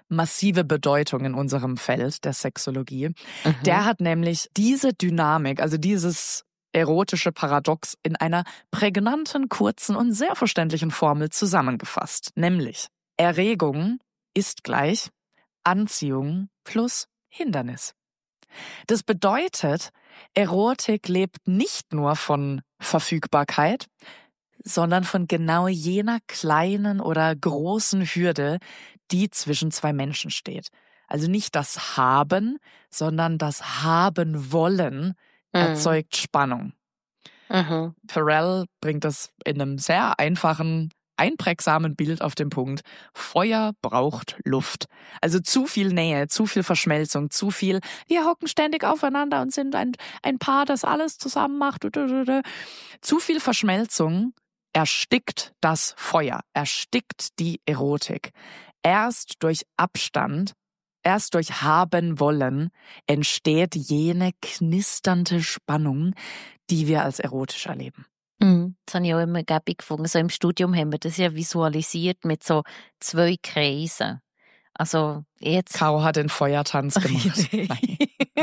massive Bedeutung in unserem Feld der Sexologie. Mhm. Der hat nämlich diese Dynamik, also dieses erotische Paradox in einer prägnanten, kurzen und sehr verständlichen Formel zusammengefasst. Nämlich Erregung ist gleich Anziehung plus Hindernis. Das bedeutet, Erotik lebt nicht nur von Verfügbarkeit, sondern von genau jener kleinen oder großen Hürde, die zwischen zwei Menschen steht. Also nicht das Haben, sondern das Haben wollen erzeugt Spannung. Mhm. Perel bringt das in einem sehr einfachen, einprägsamen Bild auf den Punkt. Feuer braucht Luft. Also zu viel Nähe, zu viel Verschmelzung, zu viel, wir hocken ständig aufeinander und sind ein, ein Paar, das alles zusammen macht. Zu viel Verschmelzung erstickt das Feuer, erstickt die Erotik. Erst durch Abstand, erst durch Haben wollen entsteht jene knisternde Spannung, die wir als erotisch erleben. Mhm. Das habe ich auch immer gäbig gefunden. So im Studium haben wir das ja visualisiert mit so zwei Kreisen. Also jetzt... Caro hat den Feuertanz gemacht. Nein.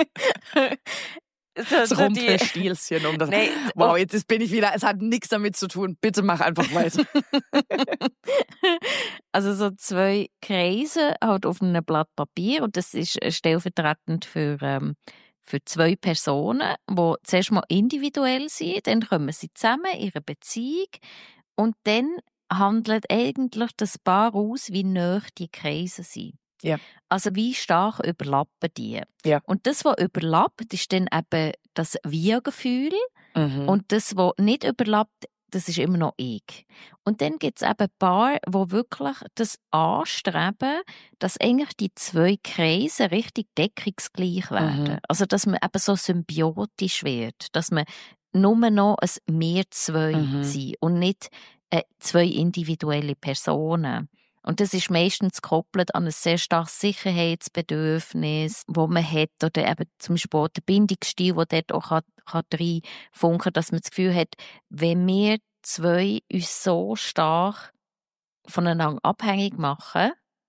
So, Das so die- Rumpelstilzchen um das. Nee, Wow, jetzt bin ich wieder, es hat nichts damit zu tun. Bitte mach einfach weiter. Also so zwei Kreise halt auf einem Blatt Papier und das ist stellvertretend für, ähm, für zwei Personen, die zuerst mal individuell sind, dann kommen sie zusammen, ihre Beziehung und dann handelt eigentlich das Paar aus, wie nah die Kreise sind. Ja. Also wie stark überlappen die. Ja. Und das, was überlappt, ist dann eben das Wir-Gefühl. Mhm. Und das, was nicht überlappt, das ist immer noch ich. Und dann gibt es eben Paare, die wirklich das anstreben, dass eigentlich die zwei Kreise richtig deckungsgleich werden. Mhm. Also, dass man eben so symbiotisch wird. Dass man nur noch ein «Wir zwei» Mhm. sind und nicht äh, zwei individuelle Personen. Und das ist meistens gekoppelt an ein sehr starkes Sicherheitsbedürfnis, das man hat, oder eben zum Beispiel auch der Bindungsstil, der dort auch kann, kann reinfunken kann, dass man das Gefühl hat, wenn wir zwei uns so stark voneinander abhängig machen,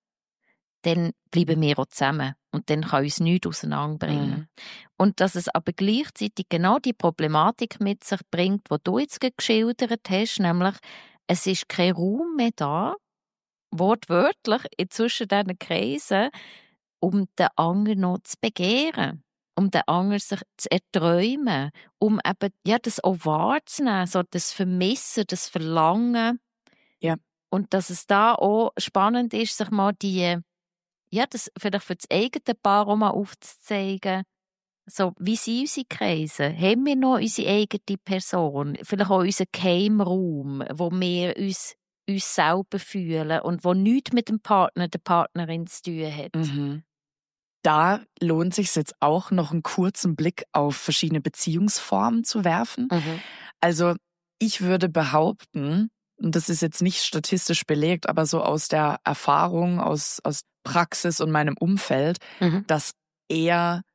dann bleiben wir auch zusammen und dann kann uns nichts auseinanderbringen. Mhm. Und dass es aber gleichzeitig genau die Problematik mit sich bringt, die du jetzt gerade geschildert hast, nämlich es ist kein Raum mehr da, wortwörtlich zwischen diesen Kreisen, um den anderen noch zu begehren, um den anderen sich zu erträumen, um eben ja, das auch wahrzunehmen, so das Vermissen, das Verlangen. Ja. Und dass es da auch spannend ist, sich mal die, ja, das vielleicht für das eigene Paar auch mal aufzuzeigen, so, wie sind unsere Kreise? Haben wir noch unsere eigene Person? Vielleicht auch unseren Geheimraum, wo wir uns uns selber fühlen und wo nichts mit dem Partner, der Partnerin zu tun hat. Mhm. Da lohnt sich jetzt auch noch einen kurzen Blick auf verschiedene Beziehungsformen zu werfen. Mhm. Also ich würde behaupten, und das ist jetzt nicht statistisch belegt, aber so aus der Erfahrung, aus, aus Praxis und meinem Umfeld, Mhm. dass eher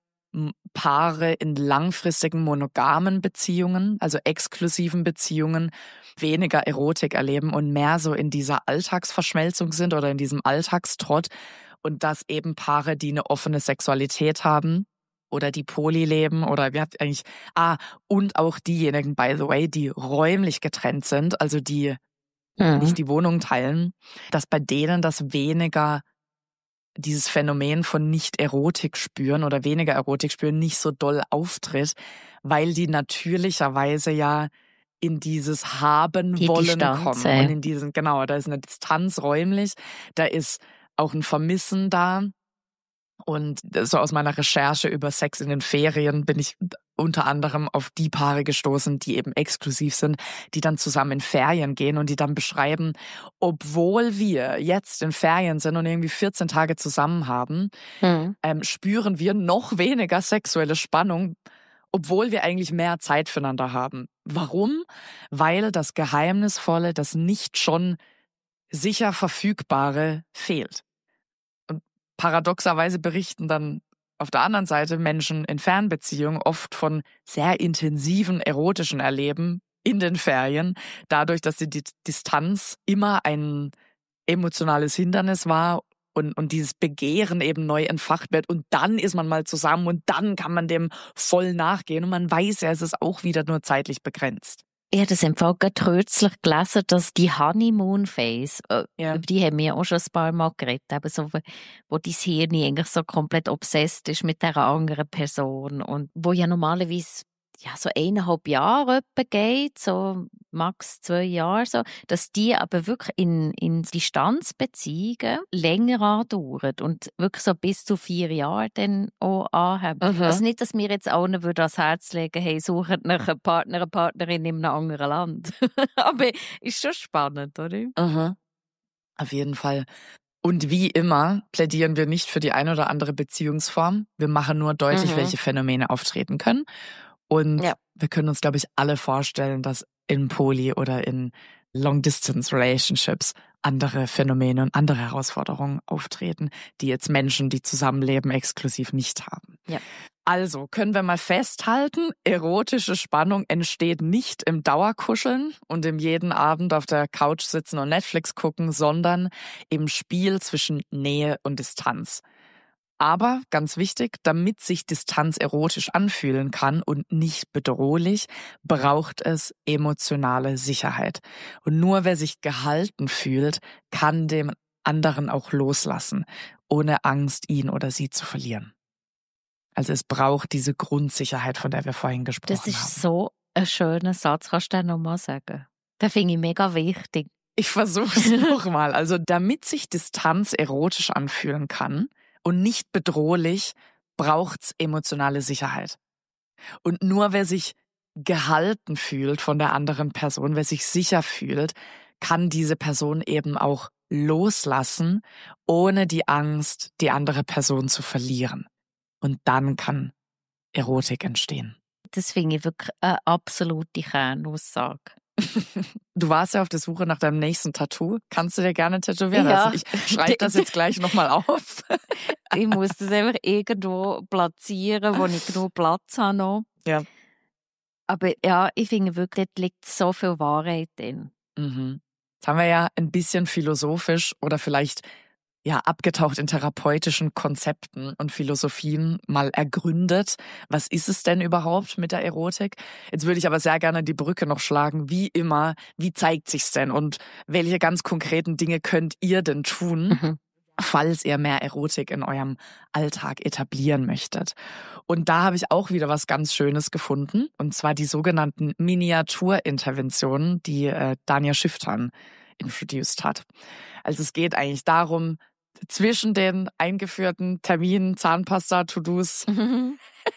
Paare in langfristigen monogamen Beziehungen, also exklusiven Beziehungen, weniger Erotik erleben und mehr so in dieser Alltagsverschmelzung sind oder in diesem Alltagstrott und dass eben Paare, die eine offene Sexualität haben oder die poly leben oder wir haben eigentlich, ah, und auch diejenigen, by the way, die räumlich getrennt sind, also die Mhm. nicht die Wohnung teilen, dass bei denen das weniger dieses Phänomen von Nicht-Erotik spüren oder weniger Erotik spüren nicht so doll auftritt, weil die natürlicherweise ja in dieses Haben Die wollen Distanz, kommen. ja. Und in diesen, genau, da ist eine Distanz räumlich, da ist auch ein Vermissen da. Und so aus meiner Recherche über Sex in den Ferien bin ich unter anderem auf die Paare gestoßen, die eben exklusiv sind, die dann zusammen in Ferien gehen und die dann beschreiben, obwohl wir jetzt in Ferien sind und irgendwie vierzehn Tage zusammen haben, Mhm. ähm, spüren wir noch weniger sexuelle Spannung, obwohl wir eigentlich mehr Zeit füreinander haben. Warum? Weil das Geheimnisvolle, das nicht schon sicher Verfügbare fehlt. Und paradoxerweise berichten dann auf der anderen Seite Menschen in Fernbeziehungen oft von sehr intensiven erotischen Erleben in den Ferien, dadurch, dass die Distanz immer ein emotionales Hindernis war und, und dieses Begehren eben neu entfacht wird und dann ist man mal zusammen und dann kann man dem voll nachgehen und man weiß ja, es ist auch wieder nur zeitlich begrenzt. Ich habe das im Fall gerade kürzlich gelesen, dass die Honeymoon Phase, äh, Ja. über die haben wir auch schon ein paar Mal geredet, eben so, wo dein Hirn eigentlich so komplett obsessed ist mit dieser anderen Person und wo ja normalerweise ja, so eineinhalb Jahre etwa geht, so max zwei Jahre, so, dass die aber wirklich in, in Distanzbeziehungen länger andauern und wirklich so bis zu vier Jahre dann auch anhaben. Mhm. Also nicht, dass wir jetzt allen würden ans Herz legen, hey, sucht nach einem Partner, eine Partnerin in einem anderen Land. Aber ist schon spannend, oder? Mhm. Auf jeden Fall. Und wie immer plädieren wir nicht für die eine oder andere Beziehungsform. Wir machen nur deutlich, Mhm. welche Phänomene auftreten können. Und Ja. wir können uns, glaube ich, alle vorstellen, dass in Poly- oder in Long-Distance-Relationships andere Phänomene und andere Herausforderungen auftreten, die jetzt Menschen, die zusammenleben, exklusiv nicht haben. Ja. Also können wir mal festhalten, erotische Spannung entsteht nicht im Dauerkuscheln und im jeden Abend auf der Couch sitzen und Netflix gucken, sondern im Spiel zwischen Nähe und Distanz. Aber, ganz wichtig, damit sich Distanz erotisch anfühlen kann und nicht bedrohlich, braucht es emotionale Sicherheit. Und nur wer sich gehalten fühlt, kann dem anderen auch loslassen, ohne Angst, ihn oder sie zu verlieren. Also es braucht diese Grundsicherheit, von der wir vorhin gesprochen haben. Das ist haben. So ein schöner Satz. Kannst du den nochmal sagen? Den finde ich mega wichtig. Ich versuche es nochmal. Also damit sich Distanz erotisch anfühlen kann und nicht bedrohlich, braucht's emotionale Sicherheit. Und nur wer sich gehalten fühlt von der anderen Person, wer sich sicher fühlt, kann diese Person eben auch loslassen, ohne die Angst, die andere Person zu verlieren. Und dann kann Erotik entstehen. Das finde ich wirklich eine absolute Kernaussage. Du warst ja auf der Suche nach deinem nächsten Tattoo. Kannst du dir gerne tätowieren Ja. lassen? Ich schreibe das jetzt gleich nochmal auf. Ich muss das einfach irgendwo platzieren, wo ich genug Platz habe noch. Ja. Aber ja, ich finde wirklich, da liegt so viel Wahrheit drin. Mhm. Jetzt haben wir ja ein bisschen philosophisch oder vielleicht ja abgetaucht in therapeutischen Konzepten und Philosophien mal ergründet. Was ist es denn überhaupt mit der Erotik? Jetzt würde ich aber sehr gerne die Brücke noch schlagen. Wie immer, wie zeigt sich's denn und welche ganz konkreten Dinge könnt ihr denn tun, mhm. falls ihr mehr Erotik in eurem Alltag etablieren möchtet? Und da habe ich auch wieder was ganz Schönes gefunden, und zwar die sogenannten Miniaturinterventionen, die äh, Dania Schifftan introduced hat. Also es geht eigentlich darum, zwischen den eingeführten Terminen, Zahnpasta, To-Dos. W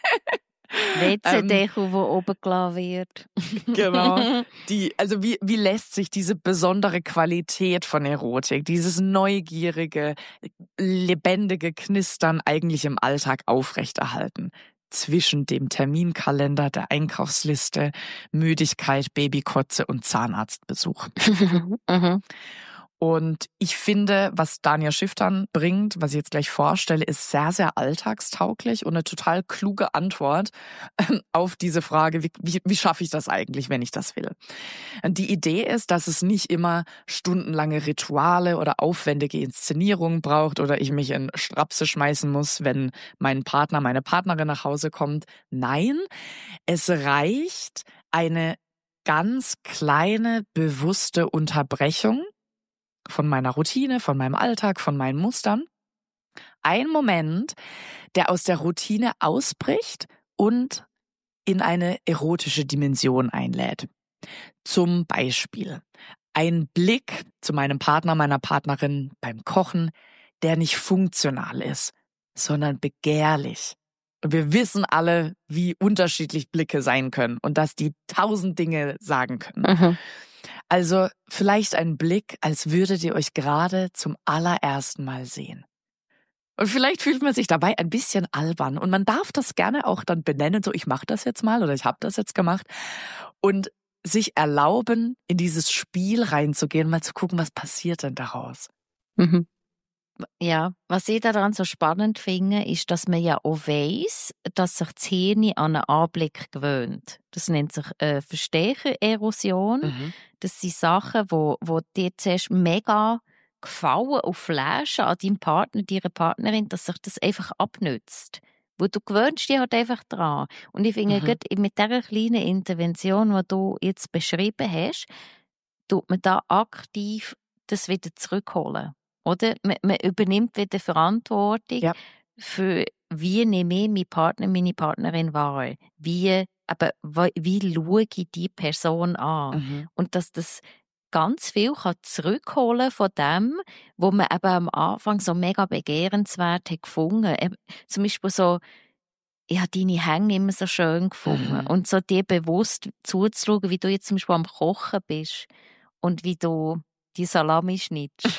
C-Deckel, wo oben gelassen wird. Genau. Die, also wie, wie lässt sich diese besondere Qualität von Erotik, dieses neugierige, lebendige Knistern eigentlich im Alltag aufrechterhalten? Zwischen dem Terminkalender, der Einkaufsliste, Müdigkeit, Babykotze und Zahnarztbesuch. Mhm. Und ich finde, was Dania Schifftan bringt, was ich jetzt gleich vorstelle, ist sehr, sehr alltagstauglich und eine total kluge Antwort auf diese Frage, wie, wie, wie schaffe ich das eigentlich, wenn ich das will? Die Idee ist, dass es nicht immer stundenlange Rituale oder aufwendige Inszenierungen braucht oder ich mich in Strapse schmeißen muss, wenn mein Partner, meine Partnerin nach Hause kommt. Nein, es reicht eine ganz kleine, bewusste Unterbrechung von meiner Routine, von meinem Alltag, von meinen Mustern. Ein Moment, der aus der Routine ausbricht und in eine erotische Dimension einlädt. Zum Beispiel ein Blick zu meinem Partner, meiner Partnerin beim Kochen, der nicht funktional ist, sondern begehrlich. Und wir wissen alle, wie unterschiedlich Blicke sein können und dass die tausend Dinge sagen können. Mhm. Also vielleicht ein Blick, als würdet ihr euch gerade zum allerersten Mal sehen. Und vielleicht fühlt man sich dabei ein bisschen albern. Und man darf das gerne auch dann benennen, so ich mache das jetzt mal oder ich habe das jetzt gemacht. Und sich erlauben, in dieses Spiel reinzugehen, mal zu gucken, was passiert denn daraus. Mhm. Ja, was ich daran so spannend finde, ist, dass man ja auch weiss, dass sich das Hirn an einen Anblick gewöhnt. Das nennt sich äh, Verstechererosion. Mhm. Das sind Sachen, wo, wo dir zuerst mega Gefallen und Flaschen an deinem Partner, deiner Partnerin, dass sich das einfach abnützt. Weil du gewöhnst dich halt einfach dran. Und ich finde, Mhm. gerade mit dieser kleinen Intervention, die du jetzt beschrieben hast, tut man da aktiv das wieder zurückholen. Oder? Man, man übernimmt wieder Verantwortung Ja. für, wie nehme ich meinen Partner, meine Partnerin wahr? Wie, aber, wie schaue ich die Person an? Mhm. Und dass das ganz viel kann zurückholen von dem, wo man eben am Anfang so mega begehrenswert hat gefunden. Eben, zum Beispiel so, ich habe deine Hänge immer so schön gefunden. Mhm. Und so dir bewusst zuzuschauen, wie du jetzt zum Beispiel am Kochen bist und wie du die Salami schnittst.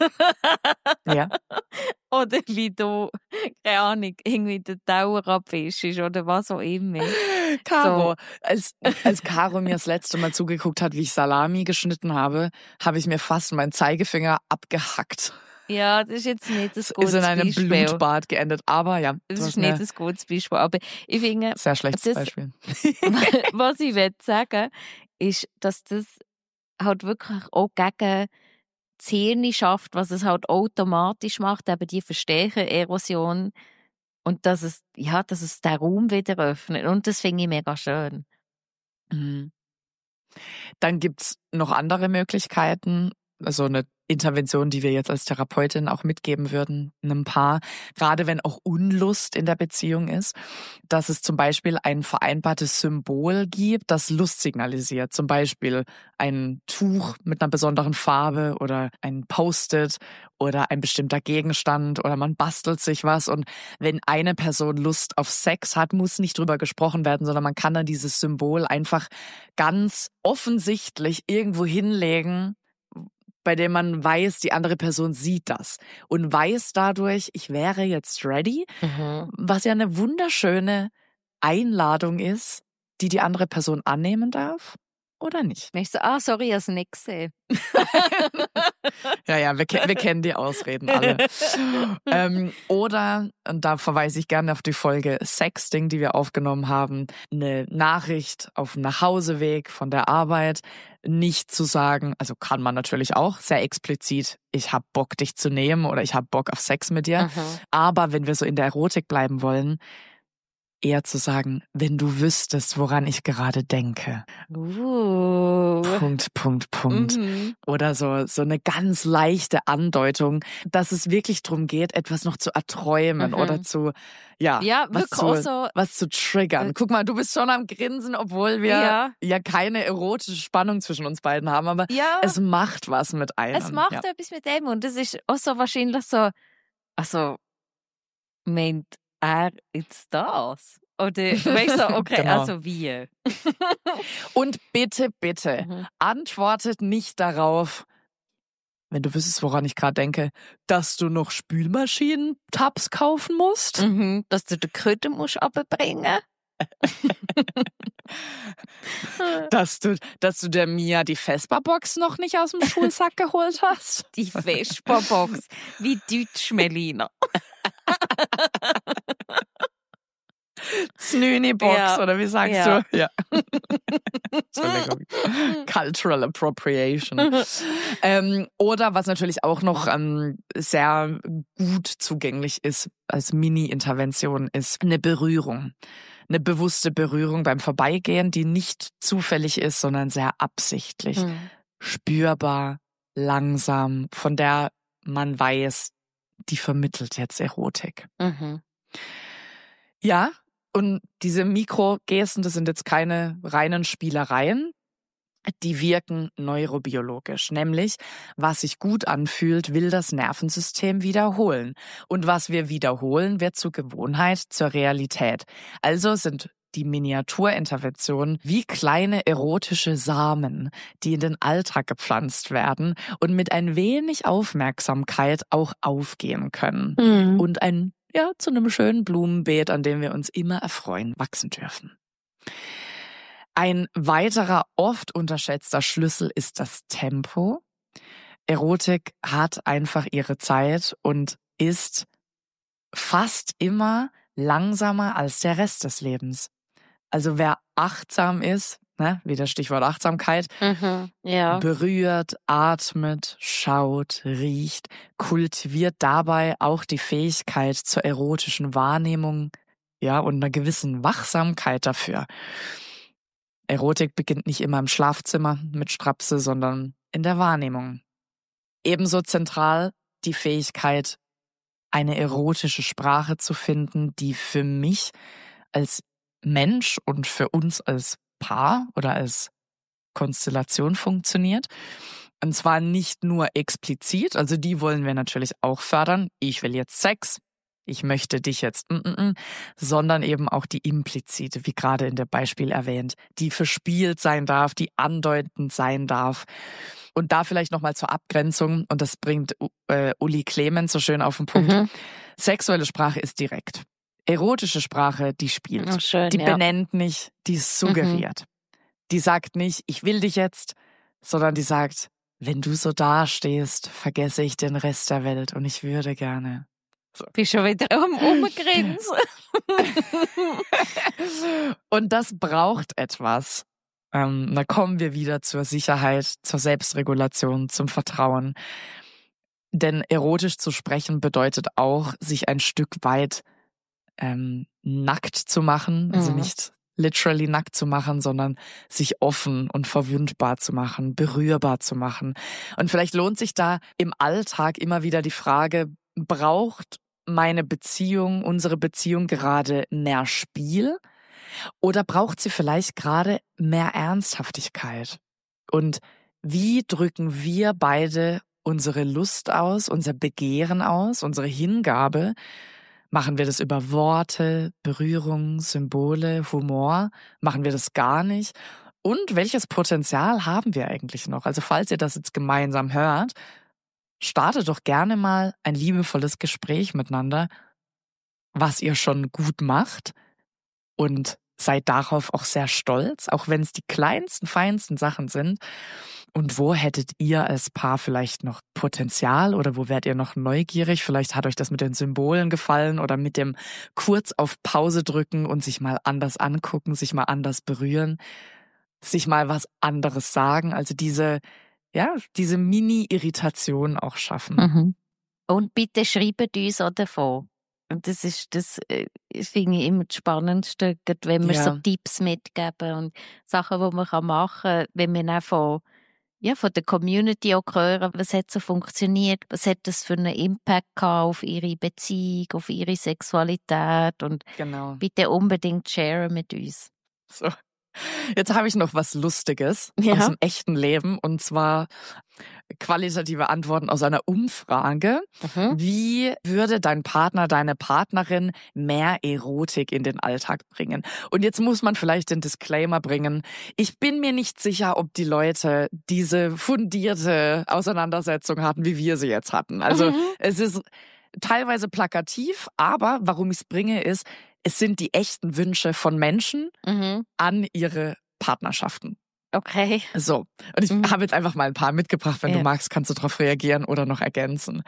Ja. Oder wie du, keine Ahnung, irgendwie den Teller abwischst oder was auch immer. Caro, So. als, als Caro mir das letzte Mal zugeguckt hat, wie ich Salami geschnitten habe, habe ich mir fast meinen Zeigefinger abgehackt. Ja, das ist jetzt nicht das gutes Ist in einem Beispiel. Blutbad geendet, aber ja. Das du ist hast nicht mir das gutes Beispiel. Aber ich finde, sehr schlechtes das, Beispiel. was ich will sagen, ist, dass das halt wirklich auch gegen das Hirn schafft, was es halt automatisch macht, eben die Verstärker-Erosion. Und dass es, ja, dass es den Raum wieder öffnet. Und das finde ich mega schön. Mhm. Dann gibt's noch andere Möglichkeiten, also eine Intervention, die wir jetzt als Therapeutin auch mitgeben würden, einem Paar, gerade wenn auch Unlust in der Beziehung ist, dass es zum Beispiel ein vereinbartes Symbol gibt, das Lust signalisiert. Zum Beispiel ein Tuch mit einer besonderen Farbe oder ein Post-it oder ein bestimmter Gegenstand oder man bastelt sich was. Und wenn eine Person Lust auf Sex hat, muss nicht drüber gesprochen werden, sondern man kann dann dieses Symbol einfach ganz offensichtlich irgendwo hinlegen, bei dem man weiß, die andere Person sieht das und weiß dadurch, ich wäre jetzt ready, Mhm. was ja eine wunderschöne Einladung ist, die die andere Person annehmen darf oder nicht. Ich so, ah, sorry, ich habe es nicht gesehen. Ja, ja, wir, wir kennen die Ausreden alle. ähm, oder, und da verweise ich gerne auf die Folge Sexting, die wir aufgenommen haben, eine Nachricht auf dem Nachhauseweg von der Arbeit, nicht zu sagen, also kann man natürlich auch sehr explizit, ich hab Bock, dich zu nehmen oder ich hab Bock auf Sex mit dir. Mhm. Aber wenn wir so in der Erotik bleiben wollen, eher zu sagen, wenn du wüsstest, woran ich gerade denke. Uh. Punkt, Punkt, Punkt. Mhm. Oder so, so eine ganz leichte Andeutung, dass es wirklich darum geht, etwas noch zu erträumen Mhm. oder zu, ja, Ja, was, wirklich zu, auch so. was zu triggern. Äh, Guck mal, du bist schon am Grinsen, obwohl wir Ja. ja keine erotische Spannung zwischen uns beiden haben, aber Ja, es macht was mit einem. es macht ja. etwas mit dem und das ist auch so wahrscheinlich so, also meint er jetzt das? Oder weißt du, okay, Genau. also wie? Und bitte, bitte, Mhm. antwortet nicht darauf, wenn du wüsstest, woran ich gerade denke, dass du noch Spülmaschinen-Tabs kaufen musst. Mhm. Dass du den Köder musst runterbringen. Dass du, dass du der Mia die Vespa-Box noch nicht aus dem Schulsack geholt hast. Die Vespa-Box. Wie deutsch, Melina. Znüni-Box, Ja. oder wie sagst Ja. du? Ja. Entschuldigung. Cultural Appropriation. ähm, oder was natürlich auch noch ähm, sehr gut zugänglich ist als Mini-Intervention, ist eine Berührung. Eine bewusste Berührung beim Vorbeigehen, die nicht zufällig ist, sondern sehr absichtlich. Mhm. Spürbar, langsam, von der man weiß, die vermittelt jetzt Erotik. Mhm. Ja, und diese Mikrogesten, das sind jetzt keine reinen Spielereien, die wirken neurobiologisch. Nämlich, was sich gut anfühlt, will das Nervensystem wiederholen. Und was wir wiederholen, wird zur Gewohnheit, zur Realität. Also sind die Miniaturinterventionen wie kleine erotische Samen, die in den Alltag gepflanzt werden und mit ein wenig Aufmerksamkeit auch aufgehen können. Mhm. Und ein, ja, zu einem schönen Blumenbeet, an dem wir uns immer erfreuen, wachsen dürfen. Ein weiterer oft unterschätzter Schlüssel ist das Tempo. Erotik hat einfach ihre Zeit und ist fast immer langsamer als der Rest des Lebens. Also wer achtsam ist, ne, wieder Stichwort Achtsamkeit, Mhm. Ja. berührt, atmet, schaut, riecht, kultiviert dabei auch die Fähigkeit zur erotischen Wahrnehmung, ja, und einer gewissen Wachsamkeit dafür. Erotik beginnt nicht immer im Schlafzimmer mit Strapse, sondern in der Wahrnehmung. Ebenso zentral die Fähigkeit, eine erotische Sprache zu finden, die für mich als Mensch und für uns als Paar oder als Konstellation funktioniert. Und zwar nicht nur explizit, also die wollen wir natürlich auch fördern. Ich will jetzt Sex, ich möchte dich jetzt, mm, mm, mm, sondern eben auch die implizite, wie gerade in dem Beispiel erwähnt, die verspielt sein darf, die andeutend sein darf. Und da vielleicht nochmal zur Abgrenzung, und das bringt äh, Uli Clemens so schön auf den Punkt. Mhm. Sexuelle Sprache ist direkt. Erotische Sprache, die spielt. Oh, schön, die ja. benennt nicht, die suggeriert. Die sagt nicht, ich will dich jetzt, sondern die sagt, wenn du so dastehst, vergesse ich den Rest der Welt und ich würde gerne. So. Bist schon wieder am Umgrenzen. Und das braucht etwas. Ähm, da kommen wir wieder zur Sicherheit, zur Selbstregulation, zum Vertrauen. Denn erotisch zu sprechen bedeutet auch, sich ein Stück weit ähm, nackt zu machen. Also Mhm. nicht literally nackt zu machen, sondern sich offen und verwundbar zu machen, berührbar zu machen. Und vielleicht lohnt sich da im Alltag immer wieder die Frage, braucht meine Beziehung, unsere Beziehung gerade mehr Spiel oder braucht sie vielleicht gerade mehr Ernsthaftigkeit? Und wie drücken wir beide unsere Lust aus, unser Begehren aus, unsere Hingabe? Machen wir das über Worte, Berührung, Symbole, Humor? Machen wir das gar nicht? Und welches Potenzial haben wir eigentlich noch? Also falls ihr das jetzt gemeinsam hört, startet doch gerne mal ein liebevolles Gespräch miteinander, was ihr schon gut macht, und seid darauf auch sehr stolz, auch wenn es die kleinsten, feinsten Sachen sind. Und wo hättet ihr als Paar vielleicht noch Potenzial oder wo wärt ihr noch neugierig? Vielleicht hat euch das mit den Symbolen gefallen oder mit dem kurz auf Pause drücken und sich mal anders angucken, sich mal anders berühren, sich mal was anderes sagen. Also diese, ja, diese Mini-Irritation auch schaffen. Mhm. Und bitte schreibt uns auch davon. Und das ist, das äh, finde ich immer das Spannendste, gerade wenn wir Ja. so Tipps mitgeben und Sachen, die man machen kann, wenn wir auch von, ja, von der Community auch hören, was hat so funktioniert, was hat das für einen Impact gehabt auf ihre Beziehung, auf ihre Sexualität, und Genau. bitte unbedingt sharen mit uns. So. Jetzt habe ich noch was Lustiges Ja. aus dem echten Leben, und zwar qualitative Antworten aus einer Umfrage. Mhm. Wie würde dein Partner, deine Partnerin mehr Erotik in den Alltag bringen? Und jetzt muss man vielleicht den Disclaimer bringen. Ich bin mir nicht sicher, ob die Leute diese fundierte Auseinandersetzung hatten, wie wir sie jetzt hatten. Also Mhm. es ist teilweise plakativ, aber warum ich es bringe, ist, es sind die echten Wünsche von Menschen Mhm. an ihre Partnerschaften. Okay. So, und ich Mhm. habe jetzt einfach mal ein paar mitgebracht. Wenn Ja. du magst, kannst du darauf reagieren oder noch ergänzen.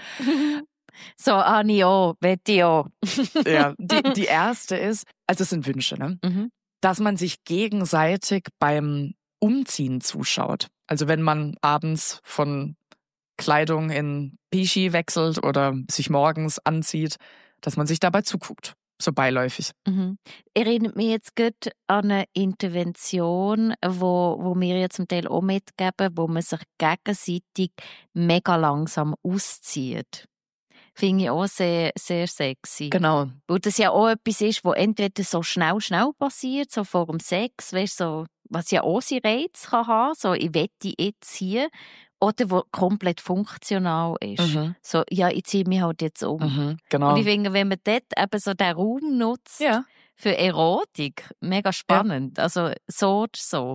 So, Anni auch, wette ich auch. Ja, die, die erste ist, also es sind Wünsche, ne? Mhm. Dass man sich gegenseitig beim Umziehen zuschaut. Also wenn man abends von Kleidung in Pischi wechselt oder sich morgens anzieht, dass man sich dabei zuguckt. So beiläufig. Mhm. Erinnert mich jetzt gut an eine Intervention, wo, wo wir ja zum Teil auch mitgeben, wo man sich gegenseitig mega langsam auszieht. Finde ich auch sehr, sehr sexy. Genau. Weil das ja auch etwas ist, wo entweder so schnell, schnell passiert, so vor dem Sex, weißt, so, was ja auch seinen Reiz kann haben, so ich wette jetzt hier, oder wo komplett funktional ist. Mhm. So, ja, ich ziehe mich halt jetzt um. Mhm, genau. Und ich finde, wenn man dort eben so den Raum nutzt Ja. für Erotik, mega spannend. Ja. Also so oder so.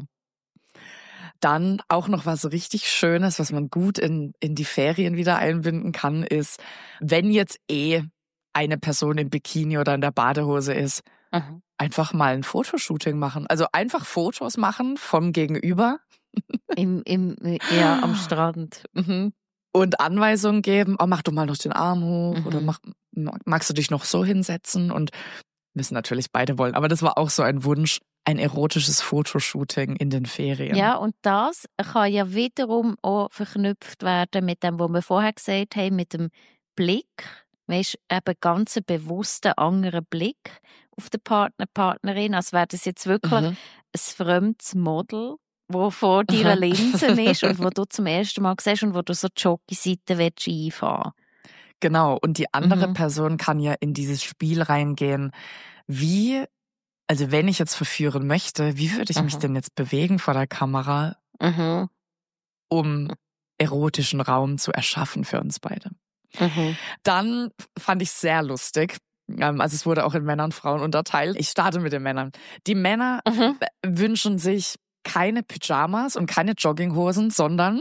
Dann auch noch was richtig Schönes, was man gut in, in die Ferien wieder einbinden kann, ist, wenn jetzt eh eine Person im Bikini oder in der Badehose ist, Mhm. einfach mal ein Fotoshooting machen. Also einfach Fotos machen vom Gegenüber. Im, im, ja, am Strand. Mhm. Und Anweisungen geben, oh, mach doch mal noch den Arm hoch Mhm. oder mach, magst du dich noch so hinsetzen? Und müssen natürlich beide wollen. Aber das war auch so ein Wunsch, ein erotisches Fotoshooting in den Ferien. Ja, und das kann ja wiederum auch verknüpft werden mit dem, was wir vorher gesagt haben, mit dem Blick. Weißt, eben ganz ein bewusster anderer Blick auf den Partner, Partnerin. Als wäre das jetzt wirklich mhm. ein fremdes Model, das vor deiner Linse ist und wo du zum ersten Mal siehst und wo du so die Jockey-Seite einfahren willst. Genau, und die andere Mhm. Person kann ja in dieses Spiel reingehen. Wie, also wenn ich jetzt verführen möchte, wie würde ich mhm. mich denn jetzt bewegen vor der Kamera, mhm. um erotischen Raum zu erschaffen für uns beide? Mhm. Dann fand ich es sehr lustig. Also es wurde auch in Männer und Frauen unterteilt. Ich starte mit den Männern. Die Männer mhm. wünschen sich keine Pyjamas und keine Jogginghosen, sondern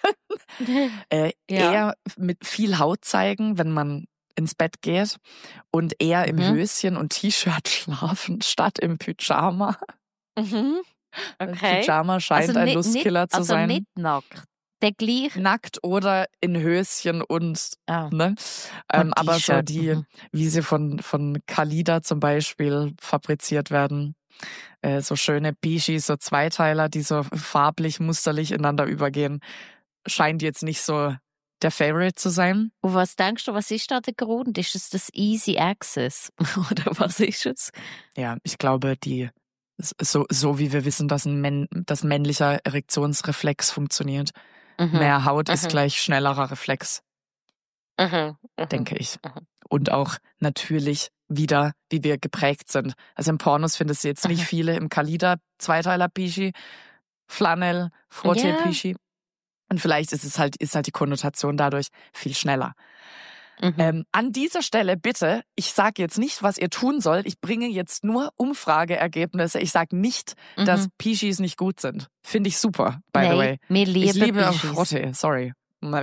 äh, ja. eher mit viel Haut zeigen, wenn man ins Bett geht, und eher im mhm. Höschen und T-Shirt schlafen, statt im Pyjama. Mhm. Okay. Pyjama scheint also ein nicht, Lustkiller nicht, zu also sein. Also nicht nackt. Der gleich. Nackt oder in Höschen und, ah. ne? Ähm, und aber so T-Shirt. die, mhm. wie sie von, von Kalida zum Beispiel fabriziert werden, äh, so schöne Bischis, so Zweiteiler, die so farblich, musterlich ineinander übergehen, scheint jetzt nicht so der Favorite zu sein. Und was denkst du, was ist da der Grund? Ist es das Easy Access? Oder was ist es? Ja, ich glaube, die, so, so wie wir wissen, dass ein Männ, dass männlicher Erektionsreflex funktioniert. Mhm. Mehr Haut mhm. ist gleich schnellerer Reflex. Mhm. Mhm. Denke ich. Mhm. Und auch natürlich wieder, wie wir geprägt sind. Also im Pornos findest du jetzt nicht mhm. viele im Kalida, Zweiteiler Pischi, Flanell, Frotté Pischi. Und vielleicht ist es halt, ist halt die Konnotation dadurch viel schneller. Mhm. Ähm, an dieser Stelle bitte, ich sage jetzt nicht, was ihr tun sollt. Ich bringe jetzt nur Umfrageergebnisse. Ich sage nicht, mhm. dass Pischis nicht gut sind. Finde ich super, by nee, the way. Mir liebe ich liebe Pischis. Frotté, sorry.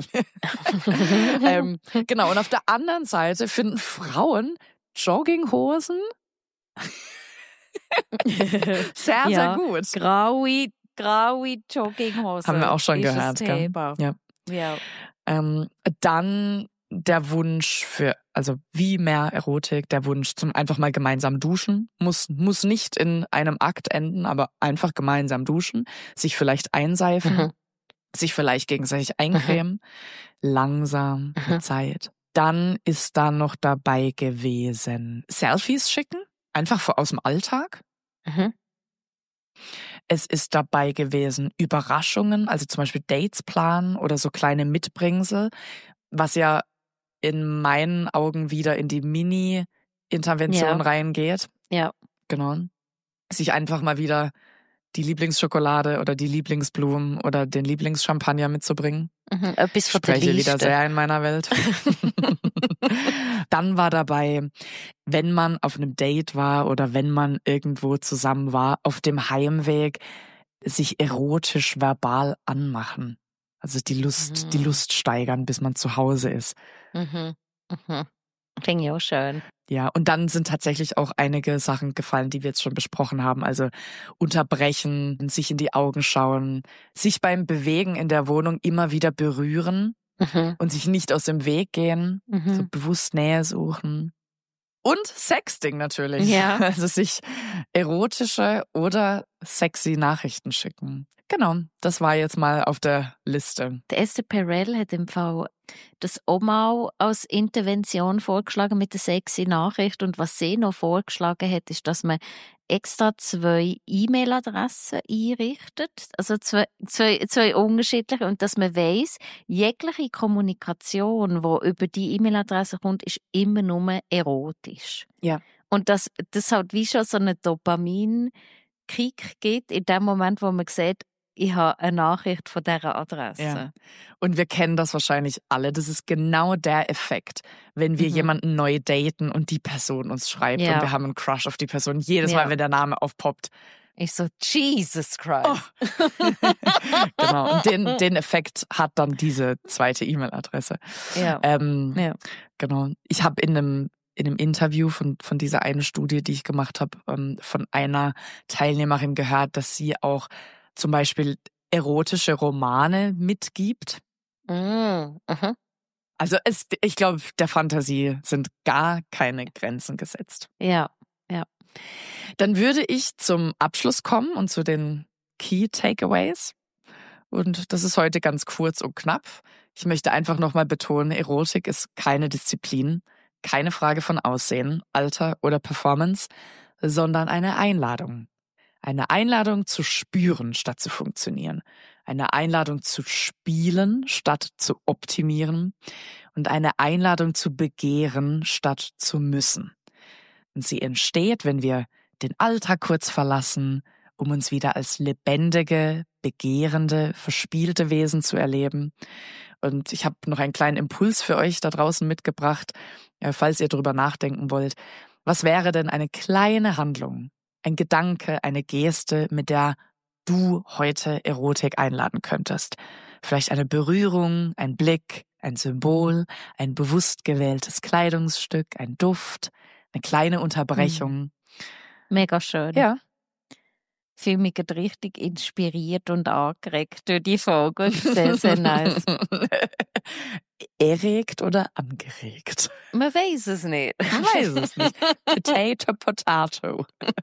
ähm, genau, und auf der anderen Seite finden Frauen Jogginghosen sehr, ja, sehr gut. Graue, graue Jogginghosen. Haben wir auch schon gehört. Gell? Ja. ja. Ähm, dann der Wunsch für, also wie mehr Erotik, der Wunsch zum einfach mal gemeinsam duschen. Muss, muss nicht in einem Akt enden, aber einfach gemeinsam duschen. Sich vielleicht einseifen. Mhm. Sich vielleicht gegenseitig eincremen. Mhm. Langsam, mit mhm. Zeit. Dann ist da noch dabei gewesen Selfies schicken. Einfach aus dem Alltag. Mhm. Es ist dabei gewesen Überraschungen, also zum Beispiel Dates planen oder so kleine Mitbringsel, was ja in meinen Augen wieder in die Mini-Intervention ja. reingeht. Ja. Genau. Sich einfach mal wieder die Lieblingsschokolade oder die Lieblingsblumen oder den Lieblingschampagner mitzubringen. Mhm, etwas von der Spreche Liste. wieder sehr in meiner Welt. Dann war dabei, wenn man auf einem Date war oder wenn man irgendwo zusammen war, auf dem Heimweg sich erotisch verbal anmachen. Also die Lust, mhm. die Lust steigern, bis man zu Hause ist. Mhm. Mhm. Klingt ja auch schön. Ja, und dann sind tatsächlich auch einige Sachen gefallen, die wir jetzt schon besprochen haben. Also unterbrechen, sich in die Augen schauen, sich beim Bewegen in der Wohnung immer wieder berühren mhm. und sich nicht aus dem Weg gehen, mhm. so bewusst Nähe suchen. Und Sexting natürlich. Ja. Also sich erotische oder sexy Nachrichten schicken. Genau, das war jetzt mal auf der Liste. Der Esther Perel hat im Fall das auch mal als Intervention vorgeschlagen mit der sexy Nachricht. Und was sie noch vorgeschlagen hat, ist, dass man extra zwei E-Mail-Adressen einrichtet. Also zwei, zwei, zwei unterschiedliche. Und dass man weiss, jegliche Kommunikation, die über die E-Mail-Adresse kommt, ist immer nur erotisch. Ja. Und dass das halt wie schon so einen Dopamin-Kick gibt, in dem Moment, wo man sieht, ich habe eine Nachricht von dieser Adresse. Ja. Und wir kennen das wahrscheinlich alle. Das ist genau der Effekt, wenn wir mhm. jemanden neu daten und die Person uns schreibt ja. und wir haben einen Crush auf die Person. Jedes ja. Mal, wenn der Name aufpoppt. Ich so, Jesus Christ. Oh. Genau, und den, den Effekt hat dann diese zweite E-Mail-Adresse. Ja. Ähm, ja. Genau. Ich habe in einem in einem Interview von von dieser einen Studie, die ich gemacht habe, ähm, von einer Teilnehmerin gehört, dass sie auch zum Beispiel erotische Romane mitgibt. Mm, uh-huh. Also es, ich glaube, der Fantasie sind gar keine Grenzen gesetzt. Ja, ja. Dann würde ich zum Abschluss kommen und zu den Key Takeaways. Und das ist heute ganz kurz und knapp. Ich möchte einfach nochmal betonen, Erotik ist keine Disziplin, keine Frage von Aussehen, Alter oder Performance, sondern eine Einladung. Eine Einladung zu spüren, statt zu funktionieren. Eine Einladung zu spielen, statt zu optimieren. Und eine Einladung zu begehren, statt zu müssen. Und sie entsteht, wenn wir den Alltag kurz verlassen, um uns wieder als lebendige, begehrende, verspielte Wesen zu erleben. Und ich habe noch einen kleinen Impuls für euch da draußen mitgebracht, falls ihr drüber nachdenken wollt. Was wäre denn eine kleine Handlung, ein Gedanke, eine Geste, mit der du heute Erotik einladen könntest? Vielleicht eine Berührung, ein Blick, ein Symbol, ein bewusst gewähltes Kleidungsstück, ein Duft, eine kleine Unterbrechung. Mega schön. Ja. Ich fühle mich gerade richtig inspiriert und angeregt durch die Folge. Sehr, sehr nice. Erregt oder angeregt? Man weiß es nicht. Man weiß es nicht. Potato, potato.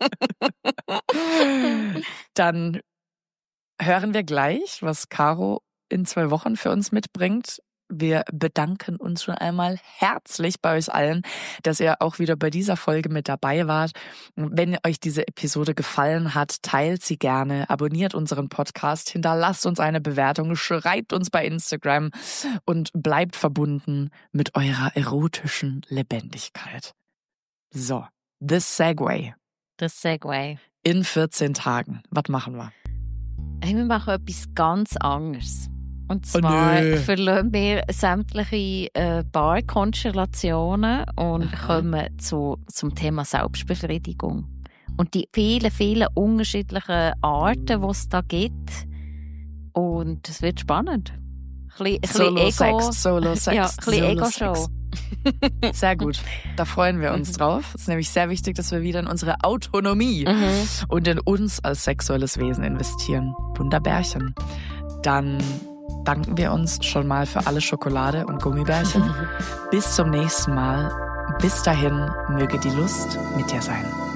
Dann hören wir gleich, was Caro in zwei Wochen für uns mitbringt. Wir bedanken uns schon einmal herzlich bei euch allen, dass ihr auch wieder bei dieser Folge mit dabei wart. Wenn euch diese Episode gefallen hat, teilt sie gerne, abonniert unseren Podcast, hinterlasst uns eine Bewertung, schreibt uns bei Instagram und bleibt verbunden mit eurer erotischen Lebendigkeit. So, the Segway. The Segway. In vierzehn Tagen. Was machen wir? Hey, wir machen etwas ganz anderes. Und zwar oh, verlassen wir sämtliche äh, Paarkonstellationen und Aha. kommen zu, zum Thema Selbstbefriedigung. Und die vielen, vielen unterschiedlichen Arten, die es da gibt. Und es wird spannend. Ein bisschen Ego. Sex, Solo Sex. Ja, ein bisschen Ego-Show. Sehr gut. Da freuen wir uns drauf. Es ist nämlich sehr wichtig, dass wir wieder in unsere Autonomie mhm. und in uns als sexuelles Wesen investieren. Wunderbärchen. Dann danken wir uns schon mal für alle Schokolade und Gummibärchen. Bis zum nächsten Mal. Bis dahin möge die Lust mit dir sein.